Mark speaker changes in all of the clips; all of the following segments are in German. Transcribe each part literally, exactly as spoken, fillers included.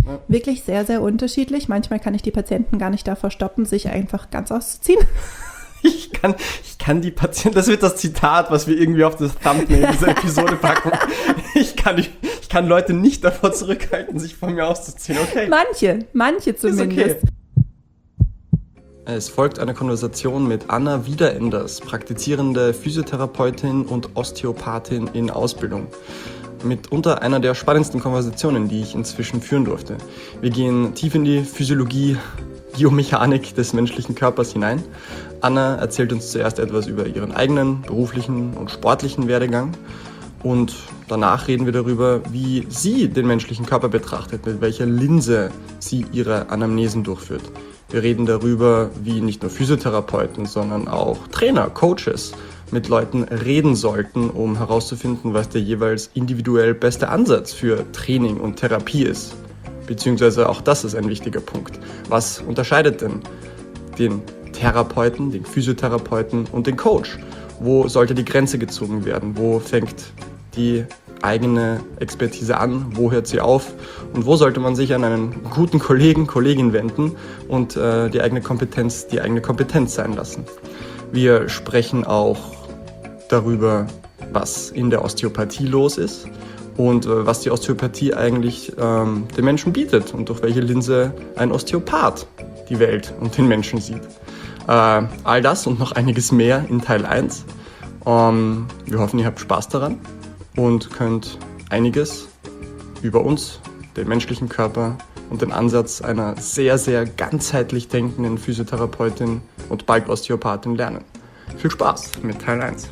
Speaker 1: Ja.
Speaker 2: Wirklich sehr, sehr unterschiedlich. Manchmal kann ich die Patienten gar nicht davor stoppen, sich einfach ganz auszuziehen.
Speaker 1: Ich kann, ich kann die Patienten, das wird das Zitat, was wir irgendwie auf das Thumbnail dieser Episode packen. Ich kann, ich kann Leute nicht davor zurückhalten, sich von mir auszuziehen, okay?
Speaker 2: Manche, manche zumindest.
Speaker 1: Ist okay. Es folgt eine Konversation mit Anna Wiederenders, praktizierende Physiotherapeutin und Osteopathin in Ausbildung. Mitunter einer der spannendsten Konversationen, die ich inzwischen führen durfte. Wir gehen tief in die Physiologie, Biomechanik des menschlichen Körpers hinein. Anna erzählt uns zuerst etwas über ihren eigenen beruflichen und sportlichen Werdegang und danach reden wir darüber, wie sie den menschlichen Körper betrachtet, mit welcher Linse sie ihre Anamnesen durchführt. Wir reden darüber, wie nicht nur Physiotherapeuten, sondern auch Trainer, Coaches mit Leuten reden sollten, um herauszufinden, was der jeweils individuell beste Ansatz für Training und Therapie ist. Beziehungsweise auch das ist ein wichtiger Punkt. Was unterscheidet denn den Therapeuten, den Physiotherapeuten und den Coach? Wo sollte die Grenze gezogen werden? Wo fängt die eigene Expertise an? Wo hört sie auf? Und wo sollte man sich an einen guten Kollegen, Kollegin wenden und äh, die eigene Kompetenz, die eigene Kompetenz sein lassen? Wir sprechen auch darüber, was in der Osteopathie los ist und äh, was die Osteopathie eigentlich ähm, den Menschen bietet und durch welche Linse ein Osteopath die Welt und den Menschen sieht. Äh, all das und noch einiges mehr in Teil eins. Ähm, wir hoffen, ihr habt Spaß daran und könnt einiges über uns, den menschlichen Körper und den Ansatz einer sehr, sehr ganzheitlich denkenden Physiotherapeutin und bald Osteopathin lernen. Viel Spaß mit Teil eins.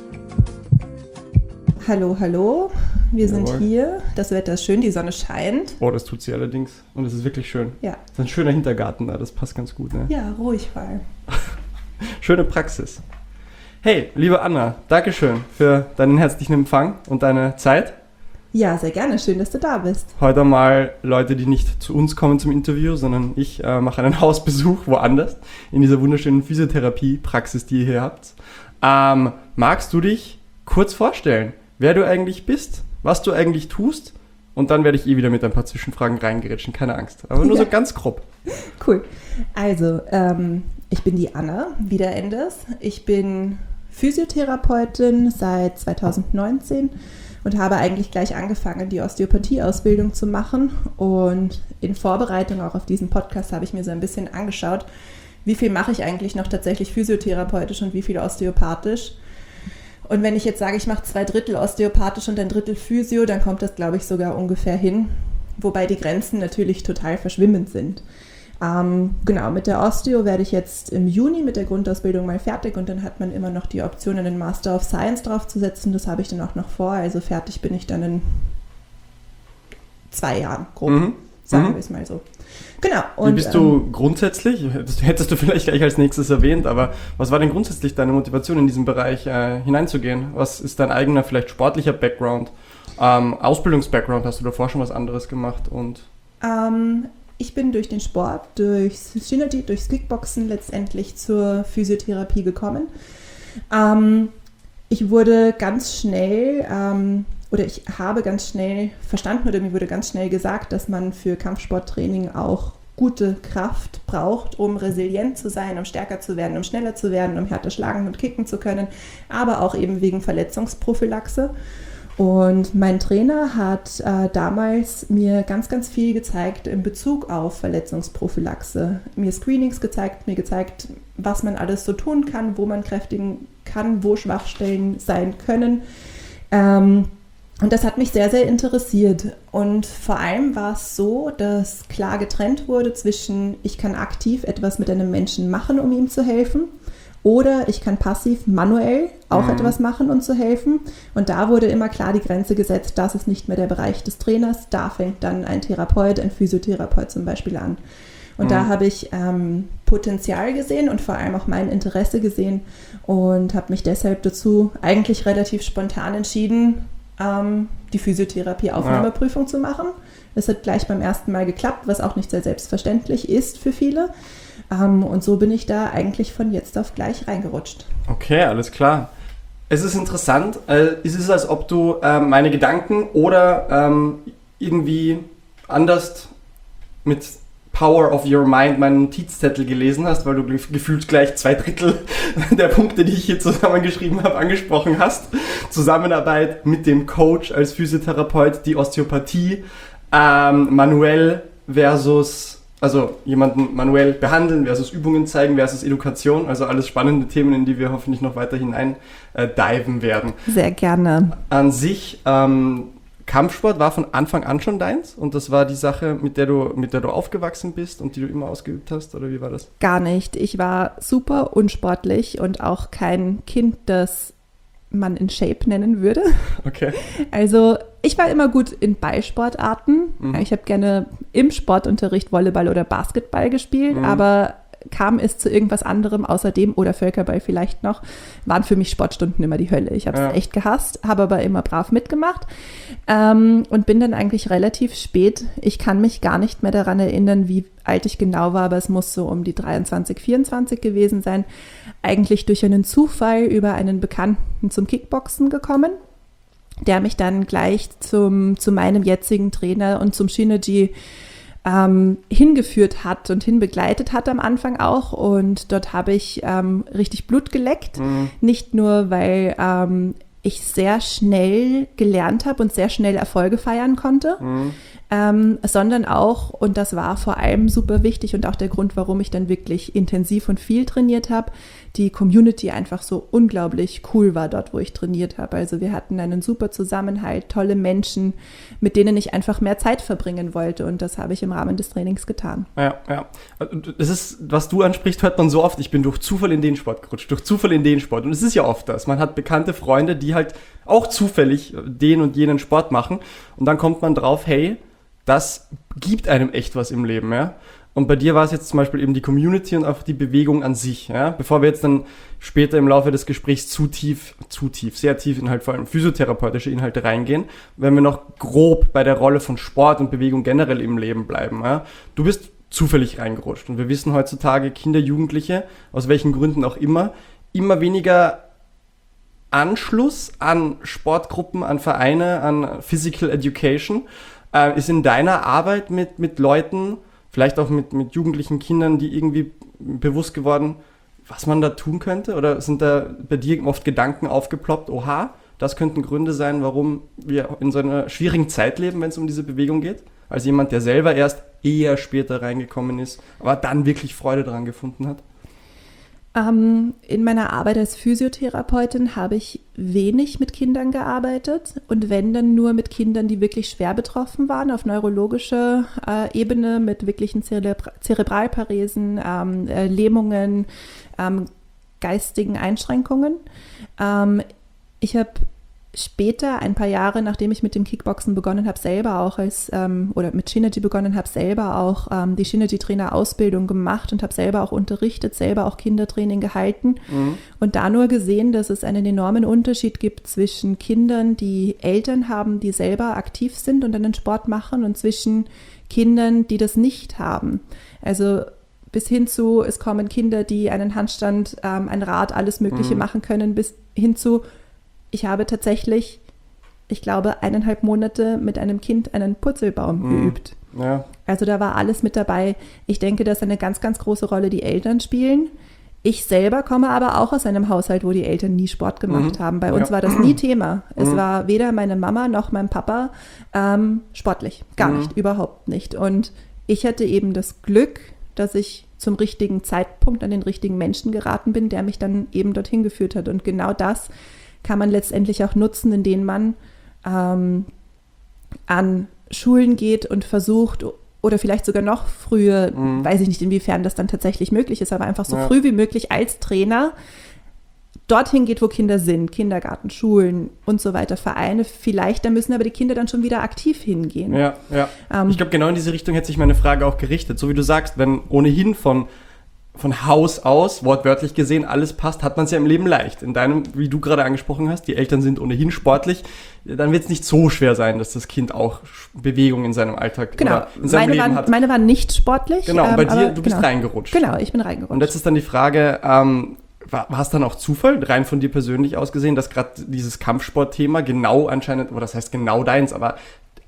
Speaker 2: Hallo, hallo. Wir
Speaker 1: Jawohl.
Speaker 2: sind hier. Das Wetter ist schön, die Sonne scheint.
Speaker 1: Oh, das tut sie allerdings. Und es ist wirklich schön.
Speaker 2: Ja.
Speaker 1: Es ist ein schöner Hintergarten da, das passt ganz gut, ne?
Speaker 2: Ja, ruhig vor allem.
Speaker 1: Schöne Praxis. Hey, liebe Anna, Dankeschön für deinen herzlichen Empfang und deine Zeit.
Speaker 2: Ja, sehr gerne. Schön, dass du da bist.
Speaker 1: Heute mal Leute, die nicht zu uns kommen zum Interview, sondern ich äh, mache einen Hausbesuch woanders, in dieser wunderschönen Physiotherapie-Praxis, die ihr hier habt. Ähm, magst du dich kurz vorstellen, wer du eigentlich bist, was du eigentlich tust? Und dann werde ich eh wieder mit ein paar Zwischenfragen reingeritschen, keine Angst. Aber nur
Speaker 2: ja.
Speaker 1: so ganz grob.
Speaker 2: Cool. Also, ähm, ich bin die Anna Wiederenders. Ich bin Physiotherapeutin seit zweitausendneunzehn und habe eigentlich gleich angefangen, die Osteopathie-Ausbildung zu machen. Und in Vorbereitung auch auf diesen Podcast habe ich mir so ein bisschen angeschaut, wie viel mache ich eigentlich noch tatsächlich physiotherapeutisch und wie viel osteopathisch. Und wenn ich jetzt sage, ich mache zwei Drittel osteopathisch und ein Drittel Physio, dann kommt das, glaube ich, sogar ungefähr hin. Wobei die Grenzen natürlich total verschwimmend sind. Ähm, genau, mit der Osteo werde ich jetzt im Juni mit der Grundausbildung mal fertig und dann hat man immer noch die Option, einen Master of Science draufzusetzen. Das habe ich dann auch noch vor. Also fertig bin ich dann in zwei Jahren, grob,
Speaker 1: Mhm.
Speaker 2: sagen
Speaker 1: Mhm.
Speaker 2: wir es mal so. Genau.
Speaker 1: Wie
Speaker 2: Und,
Speaker 1: bist du grundsätzlich, hättest, hättest du vielleicht gleich als nächstes erwähnt, aber was war denn grundsätzlich deine Motivation, in diesen Bereich äh, hineinzugehen? Was ist dein eigener, vielleicht sportlicher Background? Ähm, Ausbildungs-Background, hast du davor schon was anderes gemacht? Und
Speaker 2: Ähm, ich bin durch den Sport, durchs Synergy, durchs Kickboxen letztendlich zur Physiotherapie gekommen. Ähm, ich wurde ganz schnell, ähm, oder ich habe ganz schnell verstanden, oder mir wurde ganz schnell gesagt, dass man für Kampfsporttraining auch gute Kraft braucht, um resilient zu sein, um stärker zu werden, um schneller zu werden, um härter schlagen und kicken zu können, aber auch eben wegen Verletzungsprophylaxe. Und mein Trainer hat äh, damals mir ganz, ganz viel gezeigt in Bezug auf Verletzungsprophylaxe. Mir Screenings gezeigt, mir gezeigt, was man alles so tun kann, wo man kräftigen kann, wo Schwachstellen sein können. Ähm, und das hat mich sehr, sehr interessiert. Und vor allem war es so, dass klar getrennt wurde zwischen, ich kann aktiv etwas mit einem Menschen machen, um ihm zu helfen, oder ich kann passiv, manuell auch mhm. etwas machen, um zu helfen. Und da wurde immer klar die Grenze gesetzt, das ist nicht mehr der Bereich des Trainers. Da fängt dann ein Therapeut, ein Physiotherapeut zum Beispiel an. Und mhm. da habe ich ähm, Potenzial gesehen und vor allem auch mein Interesse gesehen und habe mich deshalb dazu eigentlich relativ spontan entschieden, ähm, die Physiotherapie-Aufnahmeprüfung ja. zu machen. Es hat gleich beim ersten Mal geklappt, was auch nicht sehr selbstverständlich ist für viele. Um, und so bin ich da eigentlich von jetzt auf gleich reingerutscht.
Speaker 1: Okay, alles klar. Es ist interessant. Äh, es ist, als ob du äh, meine Gedanken oder ähm, irgendwie anders mit Power of Your Mind meinen Notizzettel gelesen hast, weil du gefühlt gleich zwei Drittel der Punkte, die ich hier zusammengeschrieben habe, angesprochen hast. Zusammenarbeit mit dem Coach als Physiotherapeut, die Osteopathie, ähm, manuell versus, also jemanden manuell behandeln versus Übungen zeigen versus Education, also alles spannende Themen, in die wir hoffentlich noch weiter hinein äh, diven werden.
Speaker 2: Sehr gerne.
Speaker 1: An sich, ähm, Kampfsport war von Anfang an schon deins und das war die Sache, mit der du, mit der du aufgewachsen bist und die du immer ausgeübt hast, oder wie war das?
Speaker 2: Gar nicht. Ich war super unsportlich und auch kein Kind, das man in Shape nennen würde.
Speaker 1: Okay.
Speaker 2: Also ich war immer gut in Ballsportarten. Mhm. Ich habe gerne im Sportunterricht Volleyball oder Basketball gespielt, mhm. aber kam es zu irgendwas anderem außerdem oder Völkerball vielleicht noch, waren für mich Sportstunden immer die Hölle. Ich habe es ja. echt gehasst, habe aber immer brav mitgemacht ähm, und bin dann eigentlich relativ spät, ich kann mich gar nicht mehr daran erinnern, wie alt ich genau war, aber es muss so um die dreiundzwanzig, vierundzwanzig gewesen sein, eigentlich durch einen Zufall über einen Bekannten zum Kickboxen gekommen, der mich dann gleich zum, zu meinem jetzigen Trainer und zum Shinergy Ähm, hingeführt hat und hinbegleitet hat am Anfang auch und dort habe ich ähm, richtig Blut geleckt, mhm. nicht nur, weil ähm, ich sehr schnell gelernt habe und sehr schnell Erfolge feiern konnte, mhm. ähm, sondern auch, und das war vor allem super wichtig und auch der Grund, warum ich dann wirklich intensiv und viel trainiert habe, die Community einfach so unglaublich cool war dort, wo ich trainiert habe. Also wir hatten einen super Zusammenhalt, tolle Menschen, mit denen ich einfach mehr Zeit verbringen wollte und das habe ich im Rahmen des Trainings getan.
Speaker 1: Ja, ja. Das ist, was du ansprichst, hört man so oft, ich bin durch Zufall in den Sport gerutscht, durch Zufall in den Sport und es ist ja oft das. Man hat bekannte Freunde, die halt auch zufällig den und jenen Sport machen und dann kommt man drauf, hey, das gibt einem echt was im Leben, ja. Und bei dir war es jetzt zum Beispiel eben die Community und auch die Bewegung an sich, ja. Bevor wir jetzt dann später im Laufe des Gesprächs zu tief, zu tief, sehr tief in halt vor allem physiotherapeutische Inhalte reingehen, wenn wir noch grob bei der Rolle von Sport und Bewegung generell im Leben bleiben, ja. Du bist zufällig reingerutscht und wir wissen heutzutage, Kinder, Jugendliche, aus welchen Gründen auch immer, immer weniger Anschluss an Sportgruppen, an Vereine, an Physical Education. Äh, ist in deiner Arbeit mit, mit Leuten, vielleicht auch mit, mit jugendlichen Kindern, die irgendwie bewusst geworden, was man da tun könnte? Oder sind da bei dir oft Gedanken aufgeploppt, oha, das könnten Gründe sein, warum wir in so einer schwierigen Zeit leben, wenn es um diese Bewegung geht? Als jemand, der selber erst eher später reingekommen ist, aber dann wirklich Freude daran gefunden hat?
Speaker 2: Ähm, in meiner Arbeit als Physiotherapeutin habe ich wenig mit Kindern gearbeitet und wenn dann nur mit Kindern, die wirklich schwer betroffen waren, auf neurologischer äh, Ebene mit wirklichen Zerebra- Zerebralparesen, ähm, äh, Lähmungen, ähm, geistigen Einschränkungen. Ähm, ich habe später, ein paar Jahre nachdem ich mit dem Kickboxen begonnen habe, selber auch als, ähm, oder mit Shinergy begonnen habe, selber auch ähm, die Shinergy-Trainer-Ausbildung gemacht und habe selber auch unterrichtet, selber auch Kindertraining gehalten mhm. und da nur gesehen, dass es einen enormen Unterschied gibt zwischen Kindern, die Eltern haben, die selber aktiv sind und einen Sport machen und zwischen Kindern, die das nicht haben. Also bis hin zu, es kommen Kinder, die einen Handstand, ähm, ein Rad, alles Mögliche mhm. machen können, bis hin zu, ich habe tatsächlich, ich glaube, eineinhalb Monate mit einem Kind einen Purzelbaum mhm. geübt.
Speaker 1: Ja.
Speaker 2: Also da war alles mit dabei. Ich denke, dass eine ganz, ganz große Rolle die Eltern spielen. Ich selber komme aber auch aus einem Haushalt, wo die Eltern nie Sport gemacht mhm. haben. Bei uns ja. war das nie Thema. Es mhm. war weder meine Mama noch mein Papa ähm, sportlich. Gar mhm. nicht, überhaupt nicht. Und ich hatte eben das Glück, dass ich zum richtigen Zeitpunkt an den richtigen Menschen geraten bin, der mich dann eben dorthin geführt hat. Und genau das kann man letztendlich auch nutzen, indem man ähm, an Schulen geht und versucht, oder vielleicht sogar noch früher, mhm. weiß ich nicht, inwiefern das dann tatsächlich möglich ist, aber einfach so ja. früh wie möglich als Trainer dorthin geht, wo Kinder sind, Kindergarten, Schulen und so weiter, Vereine vielleicht, da müssen aber die Kinder dann schon wieder aktiv hingehen.
Speaker 1: Ja, ja. Ähm, ich glaube, genau in diese Richtung hätte sich meine Frage auch gerichtet. So wie du sagst, wenn ohnehin von von Haus aus, wortwörtlich gesehen, alles passt, hat man es ja im Leben leicht. In deinem, wie du gerade angesprochen hast, die Eltern sind ohnehin sportlich, dann wird es nicht so schwer sein, dass das Kind auch Bewegung in seinem Alltag
Speaker 2: genau.
Speaker 1: oder in seinem
Speaker 2: meine
Speaker 1: Leben
Speaker 2: waren,
Speaker 1: hat.
Speaker 2: Meine waren nicht sportlich.
Speaker 1: Genau, und bei
Speaker 2: ähm,
Speaker 1: dir,
Speaker 2: aber,
Speaker 1: du bist
Speaker 2: genau.
Speaker 1: reingerutscht.
Speaker 2: Genau, ich bin reingerutscht.
Speaker 1: Und jetzt ist dann die Frage, ähm, war, war es dann auch Zufall, rein von dir persönlich aus gesehen, dass gerade dieses Kampfsportthema genau anscheinend, oder das heißt genau deins, aber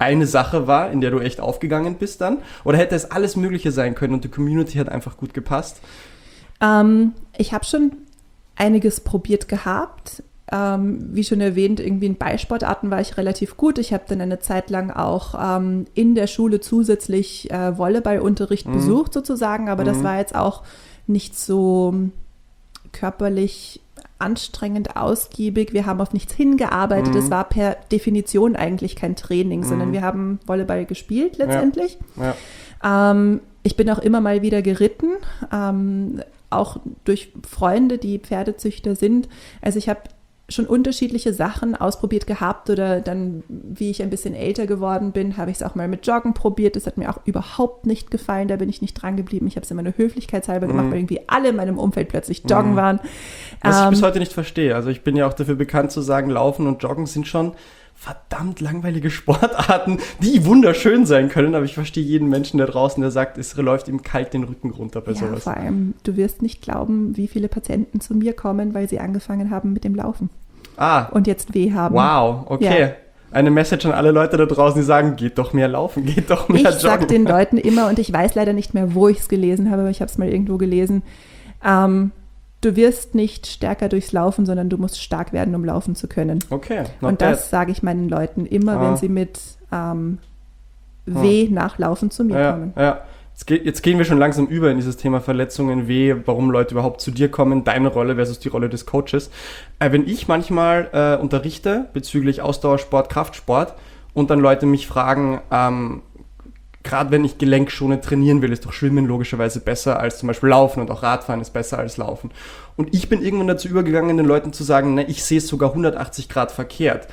Speaker 1: eine Sache war, in der du echt aufgegangen bist dann? Oder hätte es alles Mögliche sein können und die Community hat einfach gut gepasst?
Speaker 2: Ähm, ich habe schon einiges probiert gehabt. Ähm, wie schon erwähnt, irgendwie in Ballsportarten war ich relativ gut. Ich habe dann eine Zeit lang auch ähm, in der Schule zusätzlich äh, Volleyballunterricht mhm. besucht sozusagen, aber mhm. das war jetzt auch nicht so körperlich anstrengend, ausgiebig. Wir haben auf nichts hingearbeitet. Es mhm. war per Definition eigentlich kein Training, mhm. sondern wir haben Volleyball gespielt letztendlich. Ja. Ja. Ähm, ich bin auch immer mal wieder geritten, ähm, auch durch Freunde, die Pferdezüchter sind. Also ich habe schon unterschiedliche Sachen ausprobiert gehabt oder dann, wie ich ein bisschen älter geworden bin, habe ich es auch mal mit Joggen probiert. Das hat mir auch überhaupt nicht gefallen, da bin ich nicht dran geblieben. Ich habe es immer nur höflichkeitshalber gemacht, mm. weil irgendwie alle in meinem Umfeld plötzlich joggen mm. waren.
Speaker 1: Was ähm, ich bis heute nicht verstehe. Also ich bin ja auch dafür bekannt zu sagen, Laufen und Joggen sind schon verdammt langweilige Sportarten, die wunderschön sein können, aber ich verstehe jeden Menschen da draußen, der sagt, es läuft ihm kalt den Rücken runter bei
Speaker 2: ja,
Speaker 1: sowas.
Speaker 2: Vor allem, du wirst nicht glauben, wie viele Patienten zu mir kommen, weil sie angefangen haben mit dem Laufen.
Speaker 1: Ah.
Speaker 2: Und jetzt weh haben.
Speaker 1: Wow, okay. Ja. Eine Message an alle Leute da draußen, die sagen, geht doch mehr laufen, geht doch mehr
Speaker 2: ich
Speaker 1: joggen.
Speaker 2: Ich sage den Leuten immer, und ich weiß leider nicht mehr, wo ich es gelesen habe, aber ich habe es mal irgendwo gelesen, ähm, du wirst nicht stärker durchs Laufen, sondern du musst stark werden, um laufen zu können.
Speaker 1: Okay.
Speaker 2: Und das sage ich meinen Leuten immer, ah. wenn sie mit ähm, Weh ah. nach Laufen zu mir
Speaker 1: ja,
Speaker 2: kommen.
Speaker 1: Ja. Jetzt, ge- jetzt gehen wir schon langsam über in dieses Thema Verletzungen, Weh, warum Leute überhaupt zu dir kommen, deine Rolle versus die Rolle des Coaches. Äh, wenn ich manchmal äh, unterrichte bezüglich Ausdauersport, Kraftsport und dann Leute mich fragen, ähm, gerade wenn ich gelenkschonend trainieren will, ist doch Schwimmen logischerweise besser als zum Beispiel Laufen und auch Radfahren ist besser als Laufen. Und ich bin irgendwann dazu übergegangen, den Leuten zu sagen, ne, ich sehe es sogar hundertachtzig Grad verkehrt.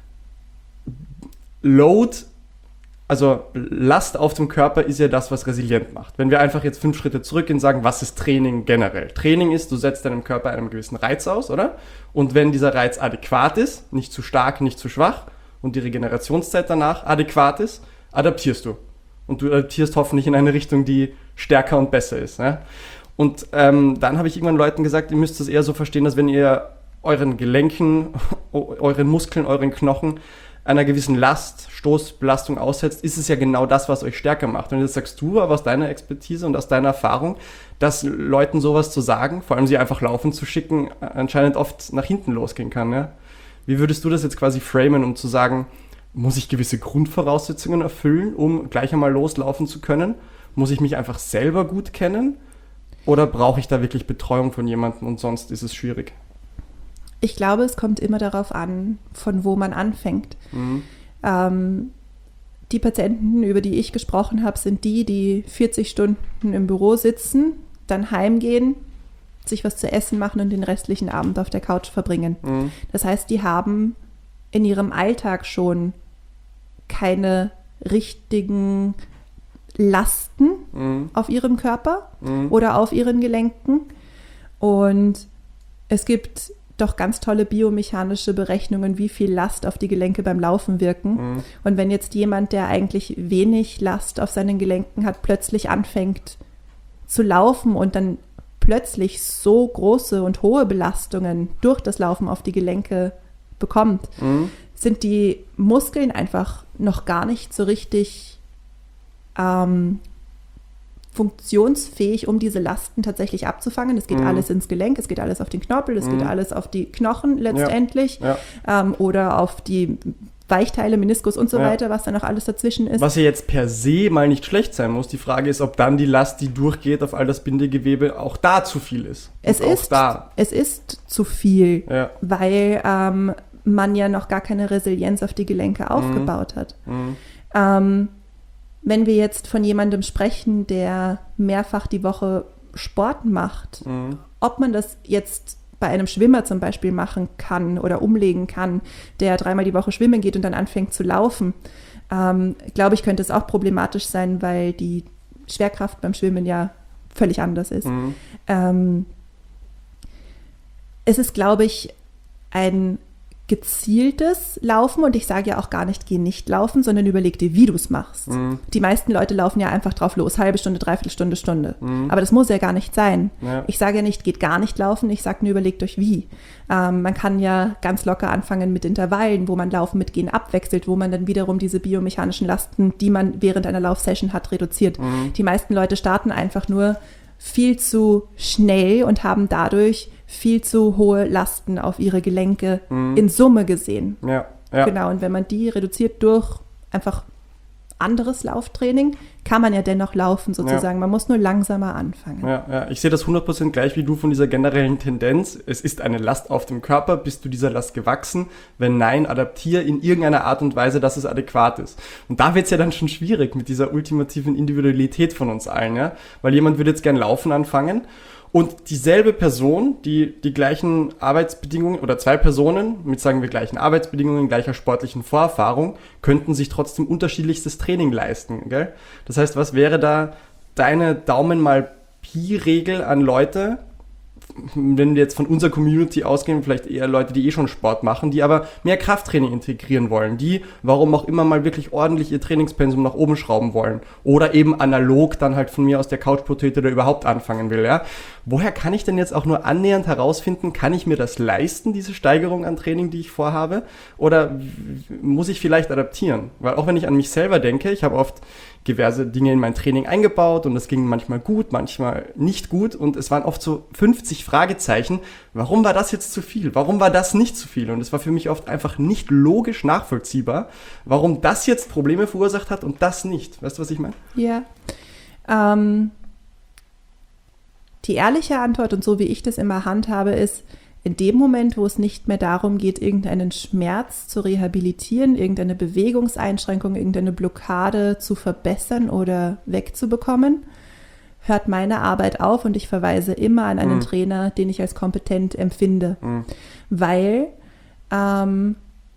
Speaker 1: Load, also Last auf dem Körper ist ja das, was resilient macht. Wenn wir einfach jetzt fünf Schritte zurückgehen und sagen, was ist Training generell? Training ist, du setzt deinem Körper einen gewissen Reiz aus, oder? Und wenn dieser Reiz adäquat ist, nicht zu stark, nicht zu schwach und die Regenerationszeit danach adäquat ist, adaptierst du. Und du adaptierst hoffentlich in eine Richtung, die stärker und besser ist. Ne? Und ähm, dann habe ich irgendwann Leuten gesagt, ihr müsst es eher so verstehen, dass wenn ihr euren Gelenken, euren Muskeln, euren Knochen einer gewissen Last, Stoßbelastung aussetzt, ist es ja genau das, was euch stärker macht. Und jetzt sagst du aber aus deiner Expertise und aus deiner Erfahrung, dass Leuten sowas zu sagen, vor allem sie einfach laufen zu schicken, anscheinend oft nach hinten losgehen kann. Ja? Wie würdest du das jetzt quasi framen, um zu sagen, muss ich gewisse Grundvoraussetzungen erfüllen, um gleich einmal loslaufen zu können? Muss ich mich einfach selber gut kennen? Oder brauche ich da wirklich Betreuung von jemandem und sonst ist es schwierig?
Speaker 2: Ich glaube, es kommt immer darauf an, von wo man anfängt. Mhm. Ähm, die Patienten, über die ich gesprochen habe, sind die, die vierzig Stunden im Büro sitzen, dann heimgehen, sich was zu essen machen und den restlichen Abend auf der Couch verbringen. Mhm. Das heißt, die haben in ihrem Alltag schon keine richtigen Lasten mhm. auf ihrem Körper mhm. oder auf ihren Gelenken. Und es gibt doch ganz tolle biomechanische Berechnungen, wie viel Last auf die Gelenke beim Laufen wirken. Mhm. Und wenn jetzt jemand, der eigentlich wenig Last auf seinen Gelenken hat, plötzlich anfängt zu laufen und dann plötzlich so große und hohe Belastungen durch das Laufen auf die Gelenke bekommt, mhm. sind die Muskeln einfach noch gar nicht so richtig ähm, funktionsfähig, um diese Lasten tatsächlich abzufangen. Es geht mhm. alles ins Gelenk, es geht alles auf den Knorpel, es mhm. geht alles auf die Knochen letztendlich ja. Ja. Ähm, oder auf die Weichteile, Meniskus und so ja. weiter, was dann auch alles dazwischen ist.
Speaker 1: Was ja jetzt per se mal nicht schlecht sein muss. Die Frage ist, ob dann die Last, die durchgeht auf all das Bindegewebe, auch da zu viel ist.
Speaker 2: Es ist,
Speaker 1: da.
Speaker 2: es ist zu viel,
Speaker 1: ja.
Speaker 2: weil ähm, man ja noch gar keine Resilienz auf die Gelenke aufgebaut mhm. hat. Mhm. Ähm, wenn wir jetzt von jemandem sprechen, der mehrfach die Woche Sport macht, mhm. ob man das jetzt bei einem Schwimmer zum Beispiel machen kann oder umlegen kann, der dreimal die Woche schwimmen geht und dann anfängt zu laufen, ähm, glaube ich, könnte es auch problematisch sein, weil die Schwerkraft beim Schwimmen ja völlig anders ist. Mhm. Ähm, es ist, glaube ich, ein gezieltes Laufen und ich sage ja auch gar nicht, geh nicht laufen, sondern überleg dir, wie du es machst. Mhm. Die meisten Leute laufen ja einfach drauf los, halbe Stunde, dreiviertel Stunde, Stunde. Mhm. Aber das muss ja gar nicht sein. Ja. Ich sage ja nicht, geht gar nicht laufen, ich sage nur, überlegt euch wie. Ähm, man kann ja ganz locker anfangen mit Intervallen, wo man Laufen mit Gehen abwechselt, wo man dann wiederum diese biomechanischen Lasten, die man während einer Laufsession hat, reduziert. Mhm. Die meisten Leute starten einfach nur viel zu schnell und haben dadurch viel zu hohe Lasten auf ihre Gelenke mhm. in Summe gesehen.
Speaker 1: Ja, ja.
Speaker 2: Genau, und wenn man die reduziert durch einfach anderes Lauftraining, kann man ja dennoch laufen sozusagen. Ja. Man muss nur langsamer anfangen.
Speaker 1: Ja, ja. Ich sehe das hundert Prozent gleich wie du von dieser generellen Tendenz. Es ist eine Last auf dem Körper. Bist du dieser Last gewachsen? Wenn nein, adaptiere in irgendeiner Art und Weise, dass es adäquat ist. Und da wird es ja dann schon schwierig mit dieser ultimativen Individualität von uns allen. Ja? Weil jemand würde jetzt gern laufen anfangen und dieselbe Person, die die gleichen Arbeitsbedingungen oder zwei Personen mit, sagen wir, gleichen Arbeitsbedingungen, gleicher sportlichen Vorerfahrung, könnten sich trotzdem unterschiedlichstes Training leisten. Gell? Das heißt, was wäre da deine Daumen mal Pi-Regel an Leute, wenn wir jetzt von unserer Community ausgehen, vielleicht eher Leute, die eh schon Sport machen, die aber mehr Krafttraining integrieren wollen, die, warum auch immer, mal wirklich ordentlich ihr Trainingspensum nach oben schrauben wollen oder eben analog dann halt von mir aus der Couch Potato da überhaupt anfangen will, ja. Woher kann ich denn jetzt auch nur annähernd herausfinden, kann ich mir das leisten, diese Steigerung an Training, die ich vorhabe, oder muss ich vielleicht adaptieren? Weil auch wenn ich an mich selber denke, ich habe oft diverse Dinge in mein Training eingebaut und das ging manchmal gut, manchmal nicht gut und es waren oft so fünfzig Fragezeichen. Warum war das jetzt zu viel? Warum war das nicht zu viel? Und es war für mich oft einfach nicht logisch nachvollziehbar, warum das jetzt Probleme verursacht hat und das nicht. Weißt du, was ich meine?
Speaker 2: Ja. Ähm, die ehrliche Antwort und so wie ich das immer handhabe ist, in dem Moment, wo es nicht mehr darum geht, irgendeinen Schmerz zu rehabilitieren, irgendeine Bewegungseinschränkung, irgendeine Blockade zu verbessern oder wegzubekommen, hört meine Arbeit auf und ich verweise immer an einen mhm. Trainer, den ich als kompetent empfinde. Mhm. Weil ähm,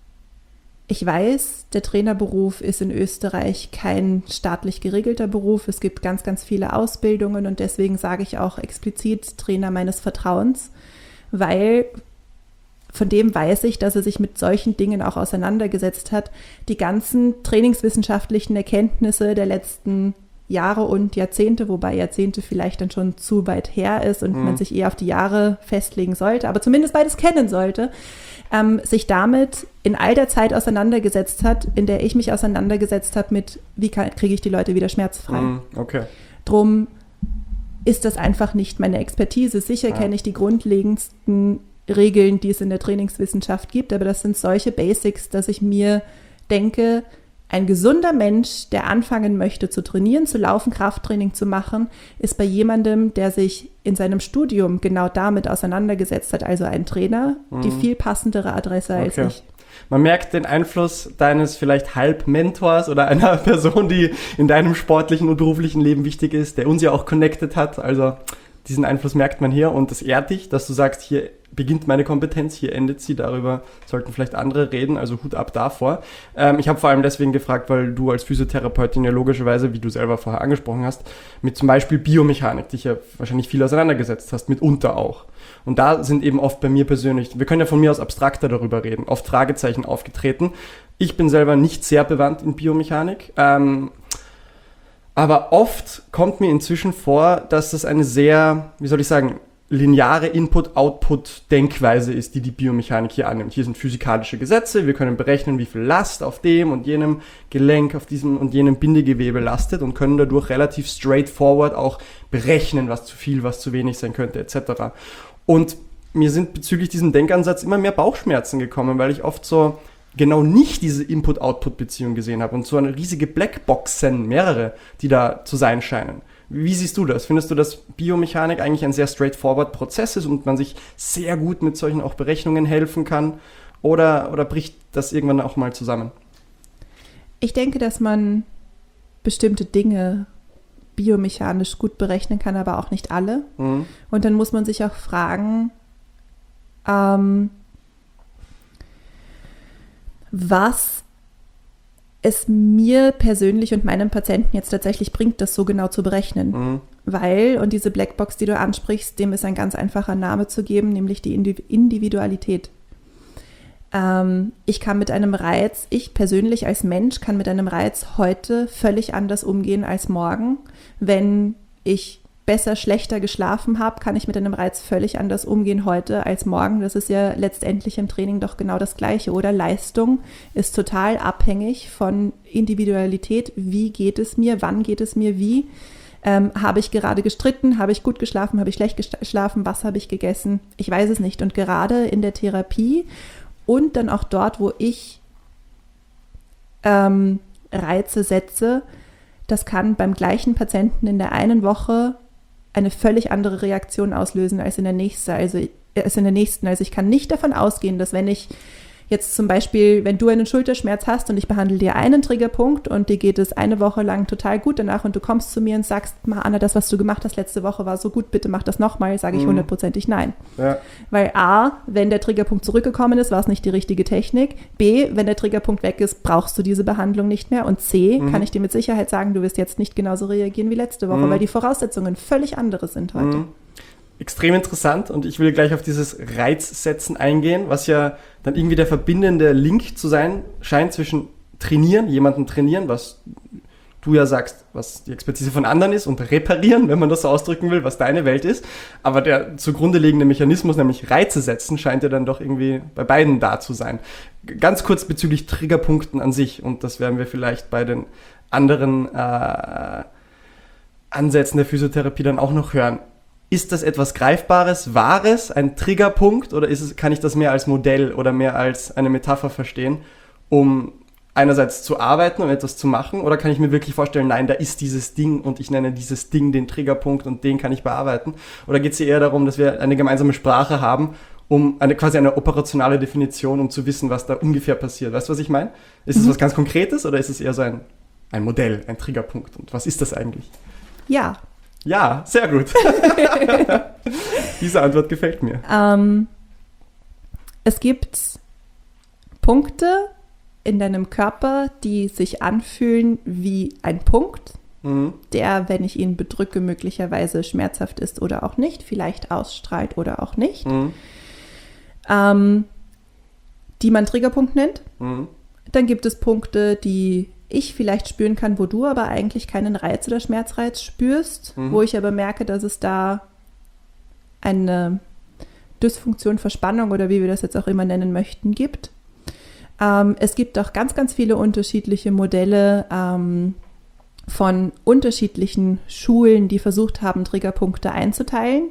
Speaker 2: ich weiß, der Trainerberuf ist in Österreich kein staatlich geregelter Beruf. Es gibt ganz, ganz viele Ausbildungen und deswegen sage ich auch explizit Trainer meines Vertrauens, weil von dem weiß ich, dass er sich mit solchen Dingen auch auseinandergesetzt hat. Die ganzen trainingswissenschaftlichen Erkenntnisse der letzten Jahre und Jahrzehnte, wobei Jahrzehnte vielleicht dann schon zu weit her ist und mhm. man sich eher auf die Jahre festlegen sollte, aber zumindest beides kennen sollte, ähm, sich damit in all der Zeit auseinandergesetzt hat, in der ich mich auseinandergesetzt habe mit, wie kann, kriege ich die Leute wieder schmerzfrei.
Speaker 1: Mhm. Okay.
Speaker 2: Drum ist das einfach nicht meine Expertise. Sicher ja. kenne ich die grundlegendsten Regeln, die es in der Trainingswissenschaft gibt, aber das sind solche Basics, dass ich mir denke, ein gesunder Mensch, der anfangen möchte zu trainieren, zu laufen, Krafttraining zu machen, ist bei jemandem, der sich in seinem Studium genau damit auseinandergesetzt hat, also ein Trainer, mhm. die viel passendere Adresse als
Speaker 1: okay.
Speaker 2: ich.
Speaker 1: Man merkt den Einfluss deines vielleicht Halb-Mentors oder einer Person, die in deinem sportlichen und beruflichen Leben wichtig ist, der uns ja auch connected hat. Also diesen Einfluss merkt man hier und das ehrt dich, dass du sagst, hier beginnt meine Kompetenz, hier endet sie, darüber sollten vielleicht andere reden, also Hut ab davor. Ähm, ich habe vor allem deswegen gefragt, weil du als Physiotherapeutin ja logischerweise, wie du selber vorher angesprochen hast, mit zum Beispiel Biomechanik dich ja wahrscheinlich viel auseinandergesetzt hast, mitunter auch. Und da sind eben oft bei mir persönlich, wir können ja von mir aus abstrakter darüber reden, oft Fragezeichen aufgetreten. Ich bin selber nicht sehr bewandt in Biomechanik, ähm, aber oft kommt mir inzwischen vor, dass das eine sehr, wie soll ich sagen, lineare Input-Output-Denkweise ist, die die Biomechanik hier annimmt. Hier sind physikalische Gesetze, wir können berechnen, wie viel Last auf dem und jenem Gelenk, auf diesem und jenem Bindegewebe lastet und können dadurch relativ straightforward auch berechnen, was zu viel, was zu wenig sein könnte, et cetera. Und mir sind bezüglich diesem Denkansatz immer mehr Bauchschmerzen gekommen, weil ich oft so genau nicht diese Input-Output-Beziehung gesehen habe und so eine riesige Blackboxen, mehrere, die da zu sein scheinen. Wie siehst du das? Findest du, dass Biomechanik eigentlich ein sehr straightforward Prozess ist und man sich sehr gut mit solchen auch Berechnungen helfen kann? Oder, oder bricht das irgendwann auch mal zusammen?
Speaker 2: Ich denke, dass man bestimmte Dinge biomechanisch gut berechnen kann, aber auch nicht alle. Mhm. Und dann muss man sich auch fragen, ähm, was es mir persönlich und meinem Patienten jetzt tatsächlich bringt, das so genau zu berechnen. Mhm. Weil, und diese Blackbox, die du ansprichst, dem ist ein ganz einfacher Name zu geben, nämlich die Individualität. Ähm, ich kann mit einem Reiz, ich persönlich als Mensch kann mit einem Reiz heute völlig anders umgehen als morgen. Wenn ich besser, schlechter geschlafen habe, kann ich mit einem Reiz völlig anders umgehen heute als morgen. Das ist ja letztendlich im Training doch genau das Gleiche, oder? Leistung ist total abhängig von Individualität. Wie geht es mir? Wann geht es mir? Wie? Ähm, habe ich gerade gestritten? Habe ich gut geschlafen? Habe ich schlecht geschlafen? Was habe ich gegessen? Ich weiß es nicht. Und gerade in der Therapie und dann auch dort, wo ich ähm, Reize setze, das kann beim gleichen Patienten in der einen Woche eine völlig andere Reaktion auslösen als in der nächsten. Also, als in der nächsten. Also ich kann nicht davon ausgehen, dass wenn ich jetzt zum Beispiel, wenn du einen Schulterschmerz hast und ich behandle dir einen Triggerpunkt und dir geht es eine Woche lang total gut danach und du kommst zu mir und sagst, Anna, das, was du gemacht hast letzte Woche, war so gut, bitte mach das nochmal, sage ich hundertprozentig nein. Ja. Weil A, wenn der Triggerpunkt zurückgekommen ist, war es nicht die richtige Technik. B, wenn der Triggerpunkt weg ist, brauchst du diese Behandlung nicht mehr. Und C, mhm. kann ich dir mit Sicherheit sagen, du wirst jetzt nicht genauso reagieren wie letzte Woche, mhm. weil die Voraussetzungen völlig andere sind heute.
Speaker 1: Mhm. Extrem interessant, und ich will gleich auf dieses Reizsetzen eingehen, was ja dann irgendwie der verbindende Link zu sein scheint zwischen trainieren, jemanden trainieren, was du ja sagst, was die Expertise von anderen ist, und reparieren, wenn man das so ausdrücken will, was deine Welt ist. Aber der zugrunde liegende Mechanismus, nämlich Reize setzen, scheint ja dann doch irgendwie bei beiden da zu sein. Ganz kurz bezüglich Triggerpunkten an sich, und das werden wir vielleicht bei den anderen äh, Ansätzen der Physiotherapie dann auch noch hören. Ist das etwas Greifbares, Wahres, ein Triggerpunkt, oder ist es, kann ich das mehr als Modell oder mehr als eine Metapher verstehen, um einerseits zu arbeiten und etwas zu machen, oder kann ich mir wirklich vorstellen, nein, da ist dieses Ding und ich nenne dieses Ding den Triggerpunkt und den kann ich bearbeiten? Oder geht es hier eher darum, dass wir eine gemeinsame Sprache haben, um eine quasi eine operationale Definition, um zu wissen, was da ungefähr passiert? Weißt du, was ich meine? Ist es mhm. was ganz Konkretes, oder ist es eher so ein, ein Modell, ein Triggerpunkt? Und was ist das eigentlich?
Speaker 2: Ja.
Speaker 1: Ja, sehr gut. Diese Antwort gefällt mir.
Speaker 2: Ähm, es gibt Punkte in deinem Körper, die sich anfühlen wie ein Punkt, mhm. der, wenn ich ihn bedrücke, möglicherweise schmerzhaft ist oder auch nicht, vielleicht ausstrahlt oder auch nicht, mhm. ähm, die man Triggerpunkt nennt. Mhm. Dann gibt es Punkte, die ich vielleicht spüren kann, wo du aber eigentlich keinen Reiz oder Schmerzreiz spürst, mhm. wo ich aber merke, dass es da eine Dysfunktion, Verspannung oder wie wir das jetzt auch immer nennen möchten, gibt. Ähm, es gibt auch ganz, ganz viele unterschiedliche Modelle ähm, von unterschiedlichen Schulen, die versucht haben, Triggerpunkte einzuteilen.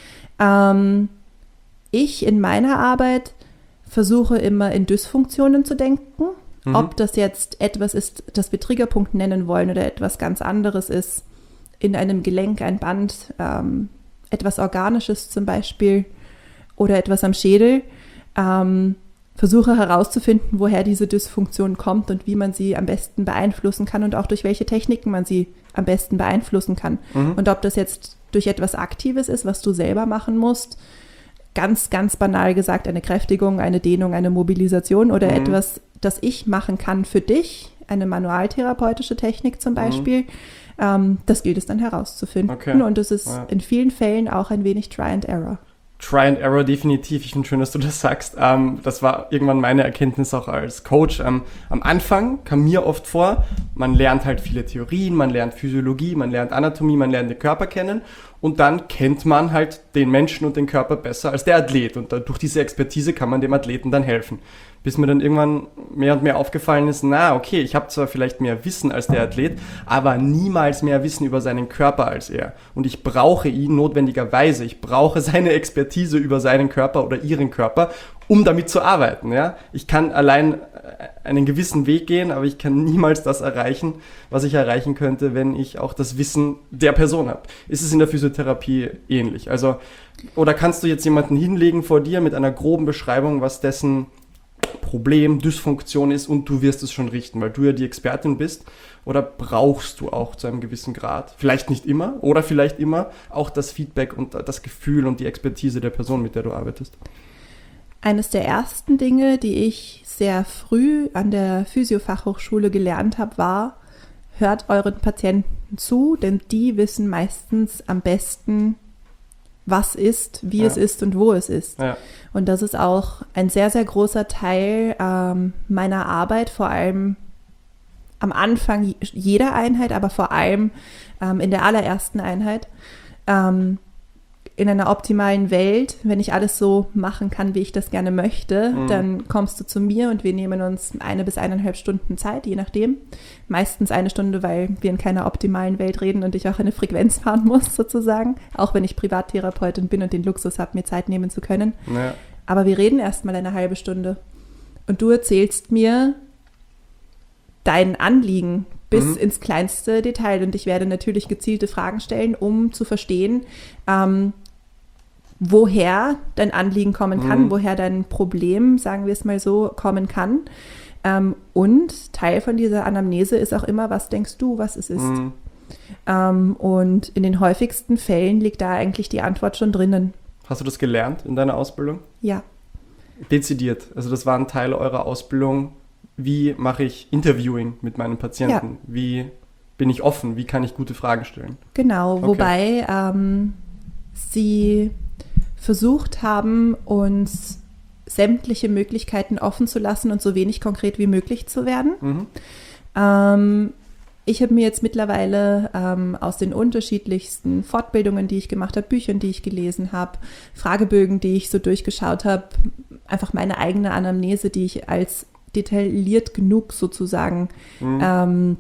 Speaker 2: Ähm, ich in meiner Arbeit versuche immer in Dysfunktionen zu denken. Mhm. Ob das jetzt etwas ist, das wir Triggerpunkt nennen wollen, oder etwas ganz anderes ist, in einem Gelenk, ein Band, ähm, etwas Organisches zum Beispiel oder etwas am Schädel, ähm, versuche herauszufinden, woher diese Dysfunktion kommt und wie man sie am besten beeinflussen kann und auch durch welche Techniken man sie am besten beeinflussen kann. Mhm. Und ob das jetzt durch etwas Aktives ist, was du selber machen musst, ganz, ganz banal gesagt, eine Kräftigung, eine Dehnung, eine Mobilisation, oder mhm. etwas, das ich machen kann für dich, eine manualtherapeutische Technik zum Beispiel, mhm. ähm, das gilt es dann herauszufinden. Okay. Und es ist ja. in vielen Fällen auch ein wenig Try and Error.
Speaker 1: Try and Error definitiv. Ich finde schön, dass du das sagst. Ähm, das war irgendwann meine Erkenntnis auch als Coach. Ähm, am Anfang kam mir oft vor, man lernt halt viele Theorien, man lernt Physiologie, man lernt Anatomie, man lernt den Körper kennen, und dann kennt man halt den Menschen und den Körper besser als der Athlet, und durch diese Expertise kann man dem Athleten dann helfen. Bis mir dann irgendwann mehr und mehr aufgefallen ist, na okay, ich habe zwar vielleicht mehr Wissen als der Athlet, aber niemals mehr Wissen über seinen Körper als er. Und ich brauche ihn notwendigerweise, ich brauche seine Expertise über seinen Körper oder ihren Körper, um damit zu arbeiten. Ja? Ich kann allein einen gewissen Weg gehen, aber ich kann niemals das erreichen, was ich erreichen könnte, wenn ich auch das Wissen der Person habe. Ist es in der Physiotherapie ähnlich? Also, oder kannst du jetzt jemanden hinlegen vor dir mit einer groben Beschreibung, was dessen Problem, Dysfunktion ist, und du wirst es schon richten, weil du ja die Expertin bist? Oder brauchst du auch zu einem gewissen Grad, vielleicht nicht immer oder vielleicht immer, auch das Feedback und das Gefühl und die Expertise der Person, mit der du arbeitest?
Speaker 2: Eines der ersten Dinge, die ich sehr früh an der Physiofachhochschule gelernt habe, war, hört euren Patienten zu, denn die wissen meistens am besten, was ist, wie
Speaker 1: ja.
Speaker 2: es ist und wo es ist.
Speaker 1: Ja.
Speaker 2: Und das ist auch ein sehr, sehr großer Teil ähm, meiner Arbeit, vor allem am Anfang jeder Einheit, aber vor allem ähm, in der allerersten Einheit. Ähm, in einer optimalen Welt, wenn ich alles so machen kann, wie ich das gerne möchte, mhm. dann kommst du zu mir und wir nehmen uns eine bis eineinhalb Stunden Zeit, je nachdem. Meistens eine Stunde, weil wir in keiner optimalen Welt reden und ich auch eine Frequenz fahren muss, sozusagen. Auch wenn ich Privattherapeutin bin und den Luxus habe, mir Zeit nehmen zu können.
Speaker 1: Ja.
Speaker 2: Aber wir reden erstmal eine halbe Stunde. Und du erzählst mir dein Anliegen bis mhm. ins kleinste Detail. Und ich werde natürlich gezielte Fragen stellen, um zu verstehen, ähm, woher dein Anliegen kommen kann, mhm. woher dein Problem, sagen wir es mal so, kommen kann. Ähm, und Teil von dieser Anamnese ist auch immer, was denkst du, was es ist. Mhm. Ähm, und in den häufigsten Fällen liegt da eigentlich die Antwort schon drinnen.
Speaker 1: Hast du das gelernt in deiner Ausbildung?
Speaker 2: Ja.
Speaker 1: Dezidiert. Also das war ein Teil eurer Ausbildung. Wie mache ich Interviewing mit meinen Patienten? Ja. Wie bin ich offen? Wie kann ich gute Fragen stellen?
Speaker 2: Genau,
Speaker 1: okay.
Speaker 2: wobei ähm, sie versucht haben, uns sämtliche Möglichkeiten offen zu lassen und so wenig konkret wie möglich zu werden. Mhm. Ähm, ich habe mir jetzt mittlerweile ähm, aus den unterschiedlichsten Fortbildungen, die ich gemacht habe, Büchern, die ich gelesen habe, Fragebögen, die ich so durchgeschaut habe, einfach meine eigene Anamnese, die ich als detailliert genug sozusagen mhm. ähm,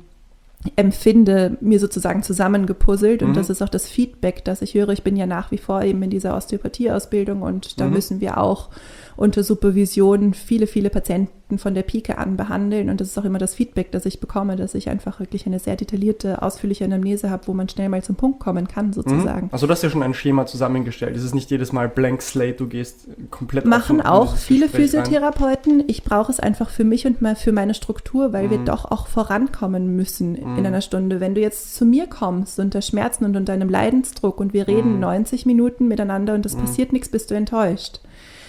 Speaker 2: empfinde, mir sozusagen zusammengepuzzelt. Und mhm. das ist auch das Feedback, das ich höre. Ich bin ja nach wie vor eben in dieser Osteopathie-Ausbildung und da mhm. müssen wir auch unter Supervision viele, viele Patienten von der Pike an behandeln. Und das ist auch immer das Feedback, das ich bekomme, dass ich einfach wirklich eine sehr detaillierte, ausführliche Anamnese habe, wo man schnell mal zum Punkt kommen kann, sozusagen.
Speaker 1: Mhm. Also du hast ja schon ein Schema zusammengestellt. Es ist nicht jedes Mal blank slate, du gehst komplett
Speaker 2: Machen auch viele
Speaker 1: Gespräch
Speaker 2: Physiotherapeuten. Rein. Ich brauche es einfach für mich und mal für meine Struktur, weil mhm. wir doch auch vorankommen müssen mhm. in einer Stunde. Wenn du jetzt zu mir kommst unter Schmerzen und unter einem Leidensdruck und wir reden mhm. neunzig Minuten miteinander und es mhm. passiert nichts, bist du enttäuscht.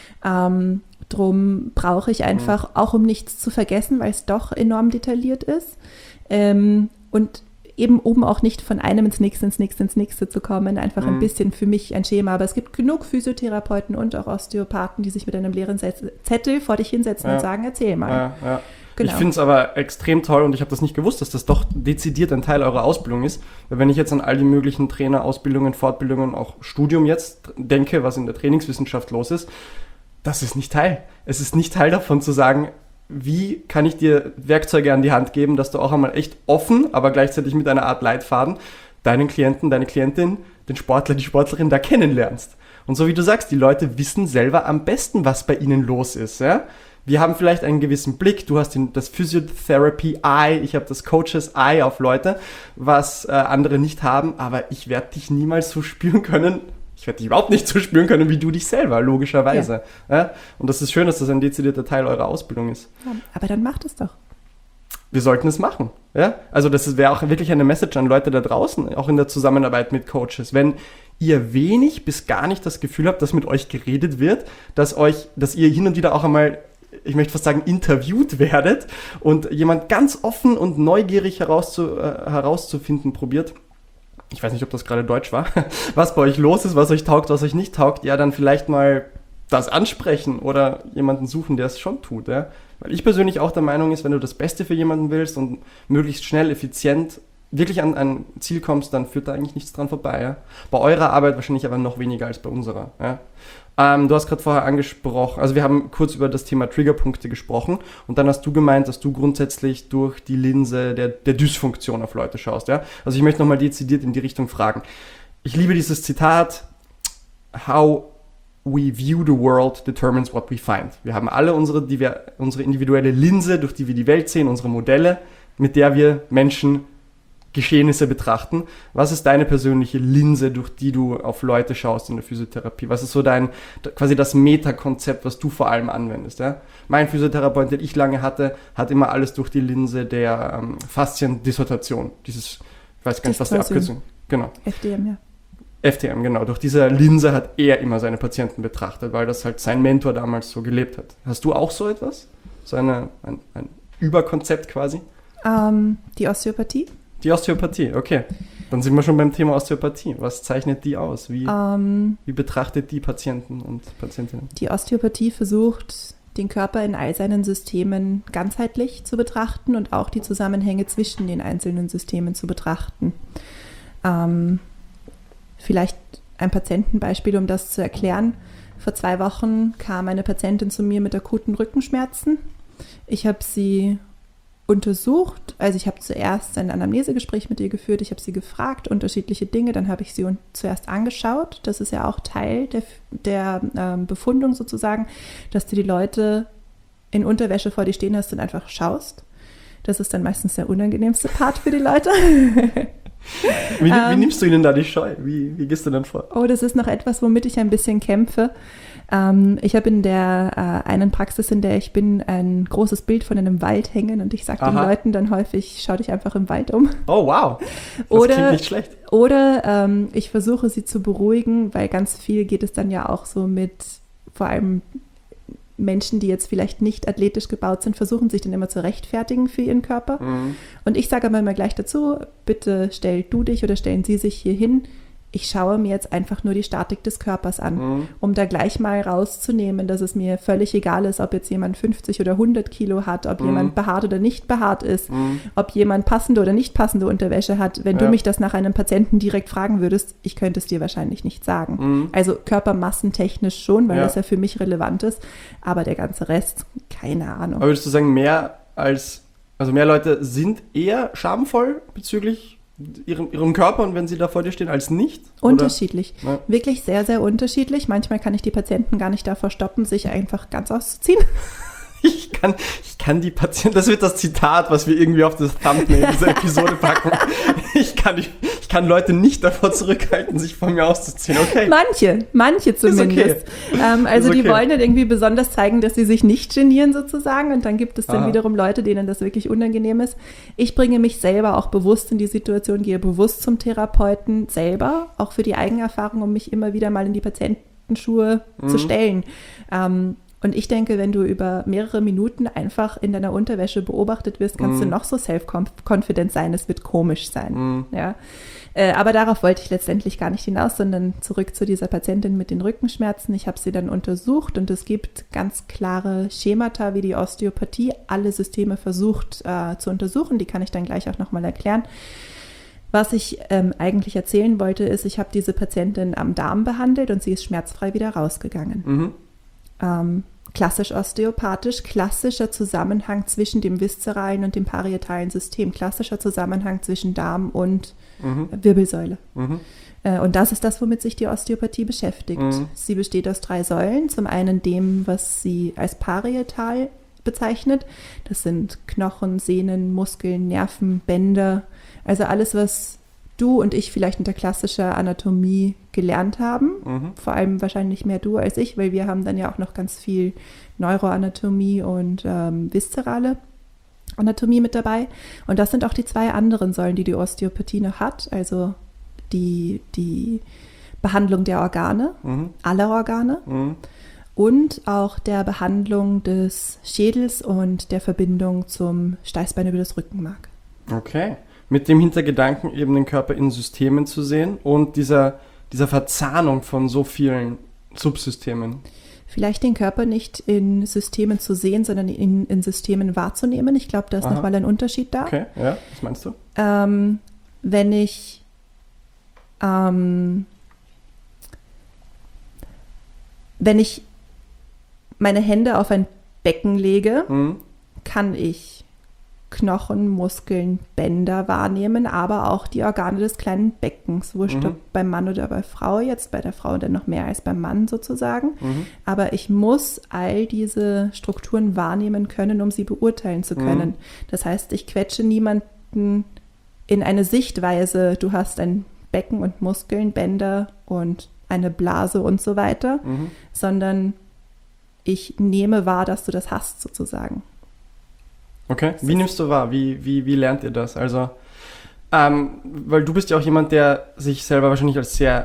Speaker 2: Ähm, drum brauche ich einfach, mhm. auch um nichts zu vergessen, weil es doch enorm detailliert ist ähm, und eben oben auch nicht von einem ins nächste, ins nächste, ins nächste zu kommen, einfach mhm. ein bisschen für mich ein Schema, aber es gibt genug Physiotherapeuten und auch Osteopathen, die sich mit einem leeren Zettel vor dich hinsetzen
Speaker 1: ja.
Speaker 2: und sagen, erzähl mal.
Speaker 1: Ja, ja. Genau. Ich finde es aber extrem toll und ich habe das nicht gewusst, dass das doch dezidiert ein Teil eurer Ausbildung ist. Weil wenn ich jetzt an all die möglichen Trainer, Ausbildungen, Fortbildungen, auch Studium jetzt denke, was in der Trainingswissenschaft los ist, das ist nicht Teil. Es ist nicht Teil davon zu sagen, wie kann ich dir Werkzeuge an die Hand geben, dass du auch einmal echt offen, aber gleichzeitig mit einer Art Leitfaden deinen Klienten, deine Klientin, den Sportler, die Sportlerin da kennenlernst. Und so wie du sagst, die Leute wissen selber am besten, was bei ihnen los ist. Ja? Wir haben vielleicht einen gewissen Blick, du hast den, das Physiotherapy-Eye, ich habe das Coaches-Eye auf Leute, was äh, andere nicht haben, aber ich werde dich niemals so spüren können, ich werde dich überhaupt nicht so spüren können, wie du dich selber, logischerweise. Ja. Ja? Und das ist schön, dass das ein dezidierter Teil eurer Ausbildung ist.
Speaker 2: Ja, aber dann macht es doch.
Speaker 1: Wir sollten es machen. Ja? Also das wäre auch wirklich eine Message an Leute da draußen, auch in der Zusammenarbeit mit Coaches. Wenn ihr wenig bis gar nicht das Gefühl habt, dass mit euch geredet wird, dass euch, dass ihr hin und wieder auch einmal, ich möchte fast sagen, interviewt werdet und jemand ganz offen und neugierig herauszu, äh, herauszufinden probiert, ich weiß nicht, ob das gerade Deutsch war, was bei euch los ist, was euch taugt, was euch nicht taugt, ja, dann vielleicht mal das ansprechen oder jemanden suchen, der es schon tut, ja. Weil ich persönlich auch der Meinung ist, wenn du das Beste für jemanden willst und möglichst schnell, effizient wirklich an ein Ziel kommst, dann führt da eigentlich nichts dran vorbei, ja. Bei eurer Arbeit wahrscheinlich aber noch weniger als bei unserer, ja. Ähm, du hast gerade vorher angesprochen, also wir haben kurz über das Thema Triggerpunkte gesprochen und dann hast du gemeint, dass du grundsätzlich durch die Linse der, der Dysfunktion auf Leute schaust, ja. Also ich möchte nochmal dezidiert in die Richtung fragen. Ich liebe dieses Zitat, how we view the world determines what we find. Wir haben alle unsere, die wir, unsere individuelle Linse, durch die wir die Welt sehen, unsere Modelle, mit der wir Menschen Geschehnisse betrachten. Was ist deine persönliche Linse, durch die du auf Leute schaust in der Physiotherapie? Was ist so dein, quasi das Metakonzept, was du vor allem anwendest? Ja? Mein Physiotherapeut, den ich lange hatte, hat immer alles durch die Linse der ähm, Fasziendissoziation. Dieses, ich weiß gar nicht, was die Abkürzung, genau.
Speaker 2: F D M, ja.
Speaker 1: F D M, genau. Durch diese Linse hat er immer seine Patienten betrachtet, weil das halt sein Mentor damals so gelebt hat. Hast du auch so etwas? So eine, ein, ein Überkonzept quasi?
Speaker 2: Ähm, die Osteopathie?
Speaker 1: Die Osteopathie, okay. Dann sind wir schon beim Thema Osteopathie. Was zeichnet die aus? Wie,
Speaker 2: Ähm,
Speaker 1: wie betrachtet die Patienten und Patientinnen?
Speaker 2: die Osteopathie versucht, den Körper in all seinen Systemen ganzheitlich zu betrachten und auch die Zusammenhänge zwischen den einzelnen Systemen zu betrachten. Ähm, vielleicht ein Patientenbeispiel, um das zu erklären. Vor zwei Wochen kam eine Patientin zu mir mit akuten Rückenschmerzen. Ich habe sie untersucht, also ich habe zuerst ein Anamnesegespräch mit ihr geführt, ich habe sie gefragt, unterschiedliche Dinge, dann habe ich sie un- zuerst angeschaut. Das ist ja auch Teil der, der ähm, Befundung sozusagen, dass du die Leute in Unterwäsche vor dir stehen hast und einfach schaust. Das ist dann meistens der unangenehmste Part für die Leute.
Speaker 1: Wie,
Speaker 2: Ähm,
Speaker 1: wie nimmst du ihnen da die Scheu? Wie, wie gehst du dann vor?
Speaker 2: Oh, das ist noch etwas, womit ich ein bisschen kämpfe. Ähm, ich habe in der äh, einen Praxis, in der ich bin, ein großes Bild von einem Wald hängen und ich sage den
Speaker 1: Aha.
Speaker 2: Leuten dann häufig, schau dich einfach im Wald um.
Speaker 1: Oh, wow. Das
Speaker 2: Oder-
Speaker 1: klingt nicht schlecht.
Speaker 2: Oder ähm, ich versuche sie zu beruhigen, weil ganz viel geht es dann ja auch so mit, vor allem Menschen, die jetzt vielleicht nicht athletisch gebaut sind, versuchen sich dann immer zu rechtfertigen für ihren Körper.
Speaker 1: Mhm.
Speaker 2: Und ich sage aber immer gleich dazu, bitte stell du dich oder stellen Sie sich hier hin. Ich schaue mir jetzt einfach nur die Statik des Körpers an,
Speaker 1: Mhm.
Speaker 2: um da gleich mal rauszunehmen, dass es mir völlig egal ist, ob jetzt jemand fünfzig oder hundert Kilo hat, ob
Speaker 1: Mhm.
Speaker 2: jemand behaart oder nicht behaart ist,
Speaker 1: Mhm.
Speaker 2: ob jemand passende oder nicht passende Unterwäsche hat. Wenn
Speaker 1: Ja.
Speaker 2: du mich das nach einem Patienten direkt fragen würdest, ich könnte es dir wahrscheinlich nicht sagen.
Speaker 1: Mhm.
Speaker 2: Also körpermassentechnisch schon, weil
Speaker 1: Ja.
Speaker 2: das ja für mich relevant ist, aber der ganze Rest, keine Ahnung.
Speaker 1: Aber würdest du sagen, mehr als, also mehr Leute sind eher schamvoll bezüglich ihrem, ihrem Körper und wenn sie da vor dir stehen, als nicht? Oder?
Speaker 2: Unterschiedlich.
Speaker 1: Ja.
Speaker 2: Wirklich sehr, sehr unterschiedlich. Manchmal kann ich die Patienten gar nicht davor stoppen, sich einfach ganz auszuziehen.
Speaker 1: Ich kann, ich kann die Patienten, das wird das Zitat, was wir irgendwie auf das Thumbnail dieser Episode packen. Ich kann, ich, ich kann Leute nicht davor zurückhalten, sich von mir auszuziehen. Okay.
Speaker 2: Manche, manche zumindest. Ähm, also
Speaker 1: Ist
Speaker 2: die
Speaker 1: okay.
Speaker 2: wollen dann irgendwie besonders zeigen, dass sie sich nicht genieren sozusagen. Und dann gibt es dann
Speaker 1: Aha.
Speaker 2: wiederum Leute, denen das wirklich unangenehm ist. Ich bringe mich selber auch bewusst in die Situation, gehe bewusst zum Therapeuten selber, auch für die Eigenerfahrung, um mich immer wieder mal in die Patientenschuhe
Speaker 1: Mhm.
Speaker 2: zu stellen. Ähm, Und ich denke, wenn du über mehrere Minuten einfach in deiner Unterwäsche beobachtet wirst, kannst
Speaker 1: Mhm.
Speaker 2: du noch so self-confident sein. Es wird komisch sein.
Speaker 1: Mhm.
Speaker 2: Ja. Äh, aber darauf wollte ich letztendlich gar nicht hinaus, sondern zurück zu dieser Patientin mit den Rückenschmerzen. Ich habe sie dann untersucht und es gibt ganz klare Schemata, wie die Osteopathie alle Systeme versucht äh, zu untersuchen. Die kann ich dann gleich auch nochmal erklären. Was ich ähm, eigentlich erzählen wollte, ist, ich habe diese Patientin am Darm behandelt und sie ist schmerzfrei wieder rausgegangen.
Speaker 1: Mhm.
Speaker 2: Ähm, klassisch osteopathisch, klassischer Zusammenhang zwischen dem viszeralen und dem parietalen System, klassischer Zusammenhang zwischen Darm und
Speaker 1: Mhm.
Speaker 2: Wirbelsäule.
Speaker 1: Mhm.
Speaker 2: Äh, und das ist das, womit sich die Osteopathie beschäftigt.
Speaker 1: Mhm.
Speaker 2: Sie besteht aus drei Säulen. Zum einen dem, was sie als parietal bezeichnet. Das sind Knochen, Sehnen, Muskeln, Nerven, Bänder. Also alles, was du und ich vielleicht unter klassischer Anatomie gelernt haben.
Speaker 1: Mhm.
Speaker 2: Vor allem wahrscheinlich mehr du als ich, weil wir haben dann ja auch noch ganz viel Neuroanatomie und ähm, viszerale Anatomie mit dabei. Und das sind auch die zwei anderen Säulen, die die Osteopathie noch hat. Also die, die Behandlung der Organe,
Speaker 1: Mhm.
Speaker 2: aller Organe
Speaker 1: Mhm.
Speaker 2: und auch der Behandlung des Schädels und der Verbindung zum Steißbein über das Rückenmark.
Speaker 1: Okay. Mit dem Hintergedanken, eben den Körper in Systemen zu sehen und dieser, dieser Verzahnung von so vielen Subsystemen.
Speaker 2: Vielleicht den Körper nicht in Systemen zu sehen, sondern in, in Systemen wahrzunehmen. Ich glaube, da ist
Speaker 1: Aha.
Speaker 2: nochmal ein Unterschied da.
Speaker 1: Okay, ja, was meinst du?
Speaker 2: Ähm, wenn ich ähm, wenn ich meine Hände auf ein Becken lege,
Speaker 1: Mhm.
Speaker 2: kann ich Knochen, Muskeln, Bänder wahrnehmen, aber auch die Organe des kleinen Beckens. Wurscht,
Speaker 1: Mhm.
Speaker 2: ob beim Mann oder bei Frau, jetzt bei der Frau dann noch mehr als beim Mann sozusagen.
Speaker 1: Mhm.
Speaker 2: Aber ich muss all diese Strukturen wahrnehmen können, um sie beurteilen zu können.
Speaker 1: Mhm.
Speaker 2: Das heißt, ich quetsche niemanden in eine Sichtweise, du hast ein Becken und Muskeln, Bänder und eine Blase und so weiter,
Speaker 1: Mhm.
Speaker 2: sondern ich nehme wahr, dass du das hast sozusagen.
Speaker 1: Okay, wie nimmst du wahr? Wie, wie, wie lernt ihr das? Also, ähm, weil du bist ja auch jemand, der sich selber wahrscheinlich als sehr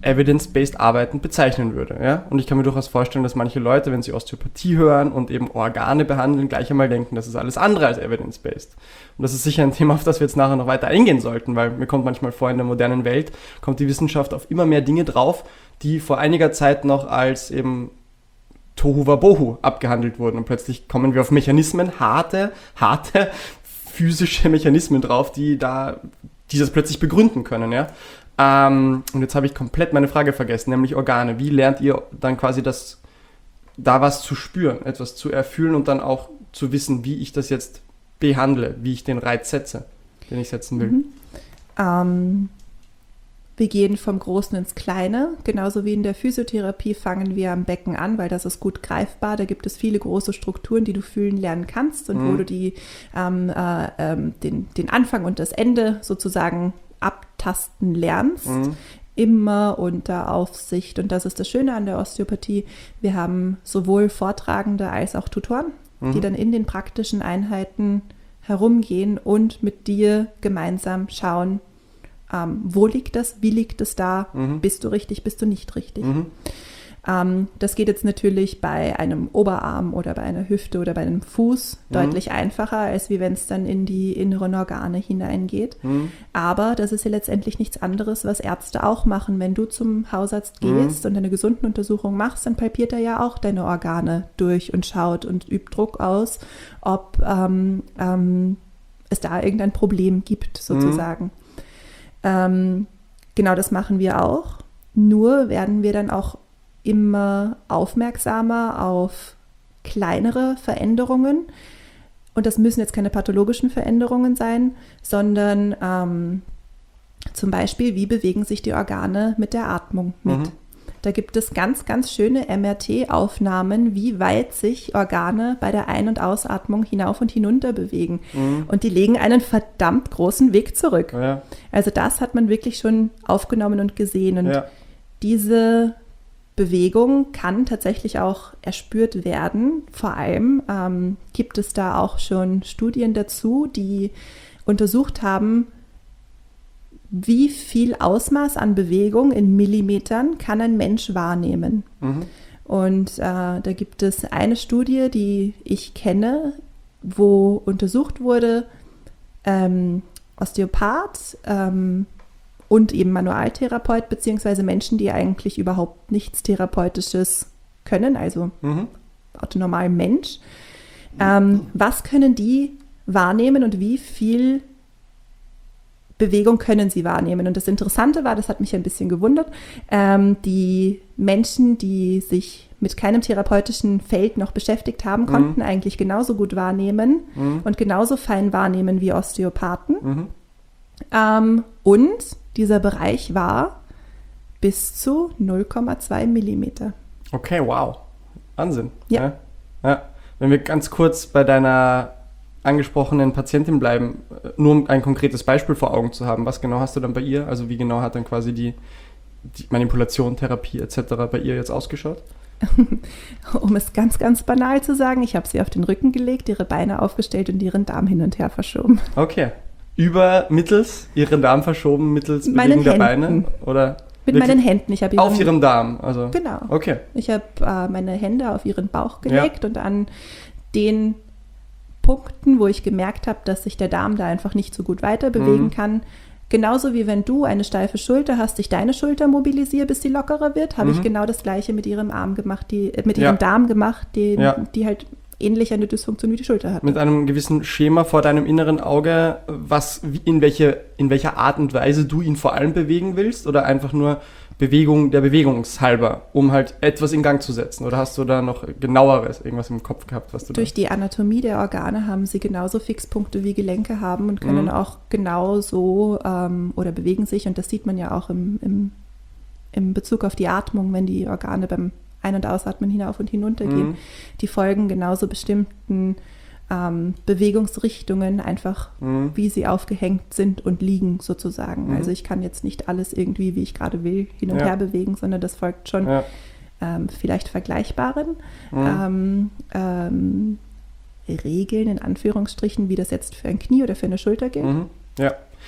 Speaker 1: Evidence-Based Arbeiten bezeichnen würde. Ja? Und ich kann mir durchaus vorstellen, dass manche Leute, wenn sie Osteopathie hören und eben Organe behandeln, gleich einmal denken, das ist alles andere als Evidence-Based. Und das ist sicher ein Thema, auf das wir jetzt nachher noch weiter eingehen sollten, weil mir kommt manchmal vor, in der modernen Welt kommt die Wissenschaft auf immer mehr Dinge drauf, die vor einiger Zeit noch als eben Tohu Wabohu abgehandelt wurden. Und plötzlich kommen wir auf Mechanismen, harte, harte physische Mechanismen drauf, die da die das plötzlich begründen können. Ja? Ähm, und jetzt habe ich komplett meine Frage vergessen, nämlich Organe. Wie lernt ihr dann quasi das, da was zu spüren, etwas zu erfühlen und dann auch zu wissen, wie ich das jetzt behandle, wie ich den Reiz setze, den ich setzen will?
Speaker 2: Mhm. Ähm, wir gehen vom Großen ins Kleine. Genauso wie in der Physiotherapie fangen wir am Becken an, weil das ist gut greifbar. Da gibt es viele große Strukturen, die du fühlen lernen kannst und mhm. wo du die, ähm, äh, ähm, den, den Anfang und das Ende sozusagen abtasten lernst. Mhm. Immer unter Aufsicht. Und das ist das Schöne an der Osteopathie. Wir haben sowohl Vortragende als auch Tutoren, mhm. die dann in den praktischen Einheiten herumgehen und mit dir gemeinsam schauen, ähm, wo liegt das, wie liegt es da, mhm. bist du richtig, bist du nicht richtig. Mhm. Ähm, das geht jetzt natürlich bei einem Oberarm oder bei einer Hüfte oder bei einem Fuß mhm. deutlich einfacher, als wie wenn es dann in die inneren Organe hineingeht. Mhm. Aber das ist ja letztendlich nichts anderes, was Ärzte auch machen. Wenn du zum Hausarzt gehst mhm. und eine Gesundenuntersuchung machst, dann palpiert er ja auch deine Organe durch und schaut und übt Druck aus, ob ähm, ähm, es da irgendein Problem gibt, sozusagen. Mhm. Ähm, genau das machen wir auch. Nur werden wir dann auch immer aufmerksamer auf kleinere Veränderungen. Und das müssen jetzt keine pathologischen Veränderungen sein, sondern ähm, zum Beispiel, wie bewegen sich die Organe mit der Atmung mit. Mhm. Da gibt es ganz, ganz schöne M R T-Aufnahmen, wie weit sich Organe bei der Ein- und Ausatmung hinauf und hinunter bewegen. Mhm. Und die legen einen verdammt großen Weg zurück. Ja. Also das hat man wirklich schon aufgenommen und gesehen. Und ja. diese Bewegung kann tatsächlich auch erspürt werden. Vor allem ähm, gibt es da auch schon Studien dazu, die untersucht haben, wie viel Ausmaß an Bewegung in Millimetern kann ein Mensch wahrnehmen. Mhm. Und äh, da gibt es eine Studie, die ich kenne, wo untersucht wurde, ähm, Osteopath ähm, und eben Manualtherapeut, beziehungsweise Menschen, die eigentlich überhaupt nichts Therapeutisches können, also mhm. autonormal Mensch. Ähm, was können die wahrnehmen und wie viel Bewegung können sie wahrnehmen? Und das Interessante war, das hat mich ein bisschen gewundert, ähm, die Menschen, die sich mit keinem therapeutischen Feld noch beschäftigt haben, konnten mhm. eigentlich genauso gut wahrnehmen mhm. und genauso fein wahrnehmen wie Osteopathen. Mhm. Ähm, und dieser Bereich war bis zu null Komma zwei Millimeter.
Speaker 1: Okay, wow. Wahnsinn.
Speaker 2: Ja.
Speaker 1: Ja. Ja. Wenn wir ganz kurz bei deiner angesprochenen Patientin bleiben, nur um ein konkretes Beispiel vor Augen zu haben, was genau hast du dann bei ihr, also wie genau hat dann quasi die, die Manipulation, Therapie et cetera bei ihr jetzt ausgeschaut?
Speaker 2: Um es ganz, ganz banal zu sagen, ich habe sie auf den Rücken gelegt, ihre Beine aufgestellt und ihren Darm hin und her verschoben.
Speaker 1: Okay. Über, mittels, ihren Darm verschoben, mittels Bewegen der Beine? Oder
Speaker 2: mit meinen Händen. Ich habe
Speaker 1: auf ihrem Darm? Also.
Speaker 2: Genau.
Speaker 1: Okay.
Speaker 2: Ich habe äh, meine Hände auf ihren Bauch gelegt ja. und an den Punkten, wo ich gemerkt habe, dass sich der Darm da einfach nicht so gut weiter bewegen mhm. kann. Genauso wie wenn du eine steife Schulter hast, ich deine Schulter mobilisiere, bis sie lockerer wird, habe mhm. ich genau das Gleiche mit ihrem Arm gemacht, die, äh, mit ihrem ja. Darm gemacht, die, ja. die halt ähnlich eine Dysfunktion wie die Schulter hat.
Speaker 1: Mit einem gewissen Schema vor deinem inneren Auge, was in, welche, in welcher Art und Weise du ihn vor allem bewegen willst oder einfach nur Bewegung der Bewegungshalber, um halt etwas in Gang zu setzen? Oder hast du da noch genaueres, irgendwas im Kopf gehabt, was du
Speaker 2: Durch
Speaker 1: da...
Speaker 2: die Anatomie der Organe haben sie genauso Fixpunkte wie Gelenke haben und können mhm. auch genauso ähm, oder bewegen sich, und das sieht man ja auch im, im, im Bezug auf die Atmung, wenn die Organe beim Ein- und Ausatmen hinauf und hinunter gehen. Mhm. Die folgen genauso bestimmten ähm, Bewegungsrichtungen, einfach mhm. wie sie aufgehängt sind und liegen sozusagen. Mhm. Also ich kann jetzt nicht alles irgendwie, wie ich gerade will, hin und ja. her bewegen, sondern das folgt schon ja. ähm, vielleicht vergleichbaren mhm. ähm, ähm, Regeln, in Anführungsstrichen, wie das jetzt für ein Knie oder für eine Schulter gilt.
Speaker 1: Mhm. Ja.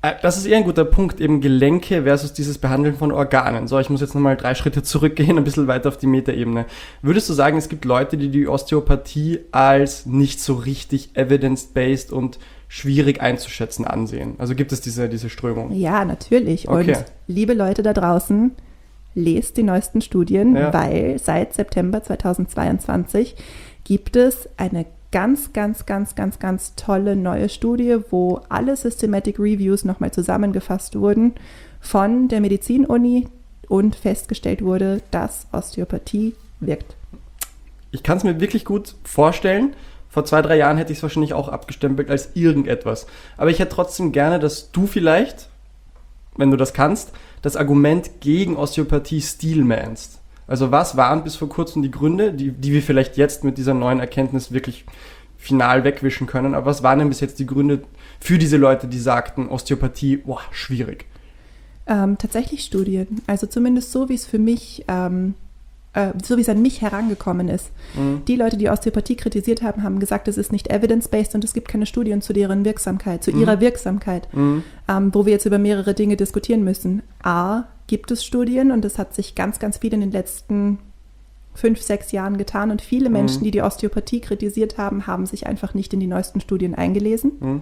Speaker 1: Das ist eher ein guter Punkt, eben Gelenke versus dieses Behandeln von Organen. So, ich muss jetzt nochmal drei Schritte zurückgehen, ein bisschen weiter auf die Metaebene. Würdest du sagen, es gibt Leute, die die Osteopathie als nicht so richtig evidence-based und schwierig einzuschätzen ansehen? Also gibt es diese, diese Strömung?
Speaker 2: Ja, natürlich.
Speaker 1: Okay.
Speaker 2: Und liebe Leute da draußen, lest die neuesten Studien,
Speaker 1: Ja.
Speaker 2: weil seit September zweitausendzweiundzwanzig gibt es eine ganz, ganz, ganz, ganz, ganz tolle neue Studie, wo alle Systematic Reviews nochmal zusammengefasst wurden von der Medizinuni und festgestellt wurde, dass Osteopathie wirkt.
Speaker 1: Ich kann es mir wirklich gut vorstellen. Vor zwei, drei Jahren hätte ich es wahrscheinlich auch abgestempelt als irgendetwas. Aber ich hätte trotzdem gerne, dass du vielleicht, wenn du das kannst, das Argument gegen Osteopathie steelmanst. Also was waren bis vor kurzem die Gründe, die, die wir vielleicht jetzt mit dieser neuen Erkenntnis wirklich final wegwischen können, aber was waren denn bis jetzt die Gründe für diese Leute, die sagten, Osteopathie, boah, schwierig?
Speaker 2: Ähm, tatsächlich Studien, also zumindest so, wie es für mich, ähm, äh, so wie es an mich herangekommen ist.
Speaker 1: Mhm.
Speaker 2: Die Leute, die Osteopathie kritisiert haben, haben gesagt, es ist nicht evidence-based und es gibt keine Studien zu deren Wirksamkeit, zu
Speaker 1: Mhm.
Speaker 2: ihrer Wirksamkeit,
Speaker 1: Mhm.
Speaker 2: ähm, wo wir jetzt über mehrere Dinge diskutieren müssen. A, gibt es Studien und es hat sich ganz, ganz viel in den letzten fünf, sechs Jahren getan und viele
Speaker 1: Mhm.
Speaker 2: Menschen, die die Osteopathie kritisiert haben, haben sich einfach nicht in die neuesten Studien eingelesen.
Speaker 1: Mhm.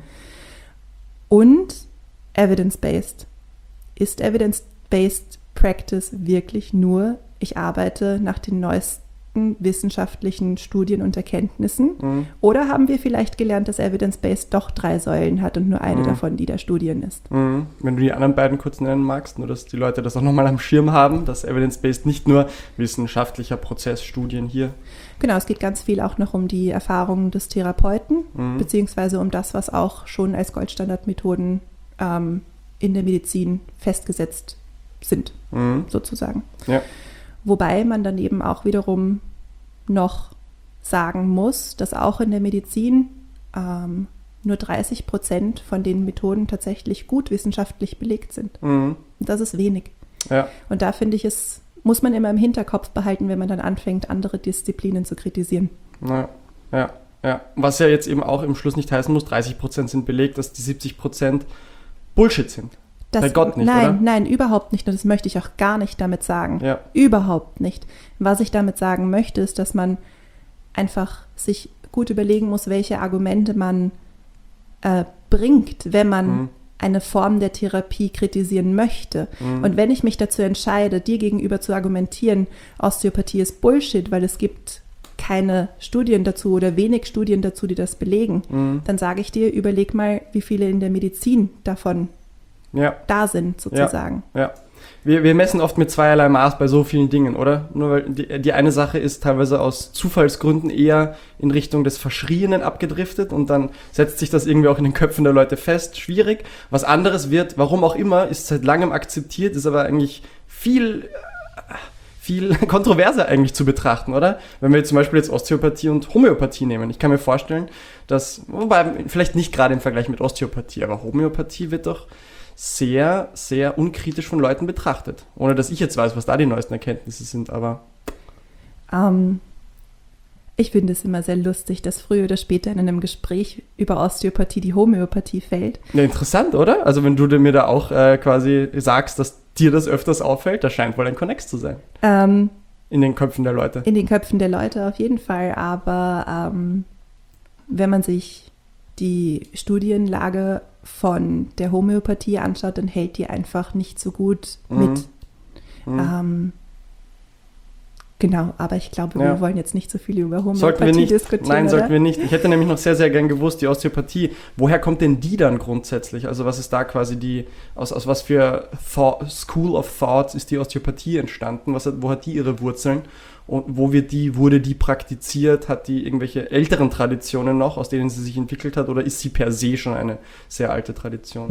Speaker 2: Und evidence-based. Ist evidence-based Practice wirklich nur, ich arbeite nach den neuesten wissenschaftlichen Studien und Erkenntnissen?
Speaker 1: Mhm.
Speaker 2: Oder haben wir vielleicht gelernt, dass evidence-based doch drei Säulen hat und nur eine
Speaker 1: Mhm.
Speaker 2: davon die der Studien ist?
Speaker 1: Mhm. Wenn du die anderen beiden kurz nennen magst, nur dass die Leute das auch nochmal am Schirm haben, dass Evidence-Based nicht nur wissenschaftlicher Prozess, Studien hier.
Speaker 2: Genau, es geht ganz viel auch noch um die Erfahrungen des Therapeuten,
Speaker 1: Mhm.
Speaker 2: beziehungsweise um das, was auch schon als Goldstandardmethoden ähm, in der Medizin festgesetzt sind,
Speaker 1: Mhm.
Speaker 2: sozusagen.
Speaker 1: Ja.
Speaker 2: Wobei man dann eben auch wiederum noch sagen muss, dass auch in der Medizin ähm, nur dreißig Prozent von den Methoden tatsächlich gut wissenschaftlich belegt sind.
Speaker 1: Mhm.
Speaker 2: Und das ist wenig.
Speaker 1: Ja.
Speaker 2: Und da finde ich, es muss man immer im Hinterkopf behalten, wenn man dann anfängt, andere Disziplinen zu kritisieren.
Speaker 1: Ja. Ja. Ja. Was ja jetzt eben auch im Schluss nicht heißen muss, dreißig Prozent sind belegt, dass die siebzig Prozent Bullshit sind.
Speaker 2: Das,
Speaker 1: Bei Gott nicht,
Speaker 2: nein,
Speaker 1: oder?
Speaker 2: nein, überhaupt nicht. Und das möchte ich auch gar nicht damit sagen.
Speaker 1: Ja.
Speaker 2: Überhaupt nicht. Was ich damit sagen möchte, ist, dass man einfach sich gut überlegen muss, welche Argumente man äh, bringt, wenn man
Speaker 1: Mhm.
Speaker 2: eine Form der Therapie kritisieren möchte.
Speaker 1: Mhm.
Speaker 2: Und wenn ich mich dazu entscheide, dir gegenüber zu argumentieren, Osteopathie ist Bullshit, weil es gibt keine Studien dazu oder wenig Studien dazu, die das belegen,
Speaker 1: Mhm.
Speaker 2: dann sage ich dir, überleg mal, wie viele in der Medizin davon
Speaker 1: Ja.
Speaker 2: da sind, sozusagen.
Speaker 1: Ja. Wir, wir messen oft mit zweierlei Maß bei so vielen Dingen, oder? Nur weil die, die eine Sache ist teilweise aus Zufallsgründen eher in Richtung des Verschrienen abgedriftet und dann setzt sich das irgendwie auch in den Köpfen der Leute fest. Schwierig. Was anderes wird, warum auch immer, ist seit langem akzeptiert, ist aber eigentlich viel, viel kontroverser eigentlich zu betrachten, oder? Wenn wir jetzt zum Beispiel jetzt Osteopathie und Homöopathie nehmen. Ich kann mir vorstellen, dass, wobei vielleicht nicht gerade im Vergleich mit Osteopathie, aber Homöopathie wird doch sehr, sehr unkritisch von Leuten betrachtet. Ohne dass ich jetzt weiß, was da die neuesten Erkenntnisse sind, aber...
Speaker 2: Ähm, ich finde es immer sehr lustig, dass früher oder später in einem Gespräch über Osteopathie die Homöopathie fällt.
Speaker 1: Ja, interessant, oder? Also wenn du mir da auch äh, quasi sagst, dass dir das öfters auffällt, das scheint wohl ein Connex zu sein.
Speaker 2: Ähm,
Speaker 1: In den Köpfen der Leute.
Speaker 2: in den Köpfen der Leute auf jeden Fall, aber ähm, wenn man sich die Studienlage von der Homöopathie anschaut, dann hält die einfach nicht so gut
Speaker 1: Mhm.
Speaker 2: mit.
Speaker 1: Mhm.
Speaker 2: Ähm, genau, aber ich glaube,
Speaker 1: Ja.
Speaker 2: wir wollen jetzt nicht so viel über
Speaker 1: Sollten wir
Speaker 2: Homöopathie
Speaker 1: nicht.
Speaker 2: diskutieren,
Speaker 1: Nein,
Speaker 2: oder?
Speaker 1: sollten wir nicht. Ich hätte nämlich noch sehr, sehr gern gewusst, die Osteopathie, woher kommt denn die dann grundsätzlich? Also was ist da quasi die, aus, aus was für Thought, School of Thoughts ist die Osteopathie entstanden? Was hat, wo hat die ihre Wurzeln? Und wo wird die, wurde die praktiziert? Hat die irgendwelche älteren Traditionen noch, aus denen sie sich entwickelt hat? Oder ist sie per se schon eine sehr alte Tradition?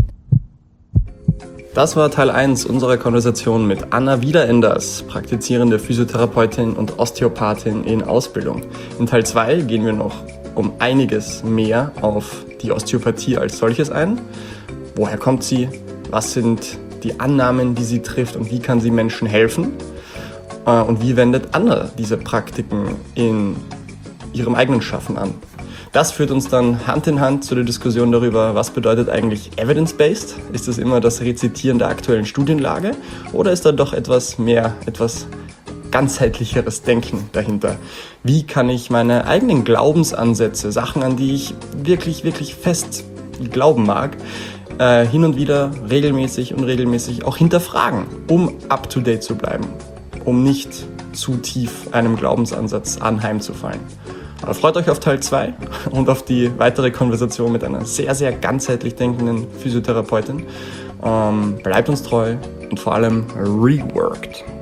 Speaker 1: Das war Teil eins unserer Konversation mit Anna Wiederenders, praktizierende Physiotherapeutin und Osteopathin in Ausbildung. In Teil zwei gehen wir noch um einiges mehr auf die Osteopathie als solches ein. Woher kommt sie? Was sind die Annahmen, die sie trifft und wie kann sie Menschen helfen? Und wie wendet Anna diese Praktiken in ihrem eigenen Schaffen an? Das führt uns dann Hand in Hand zu der Diskussion darüber, was bedeutet eigentlich Evidence-Based? Ist das immer das Rezitieren der aktuellen Studienlage oder ist da doch etwas mehr, etwas ganzheitlicheres Denken dahinter? Wie kann ich meine eigenen Glaubensansätze, Sachen, an die ich wirklich, wirklich fest glauben mag, äh, hin und wieder regelmäßig und regelmäßig auch hinterfragen, um up-to-date zu bleiben, um nicht zu tief einem Glaubensansatz anheimzufallen. Aber freut euch auf Teil zwei und auf die weitere Konversation mit einer sehr, sehr ganzheitlich denkenden Physiotherapeutin. Ähm, bleibt uns treu und vor allem reworked.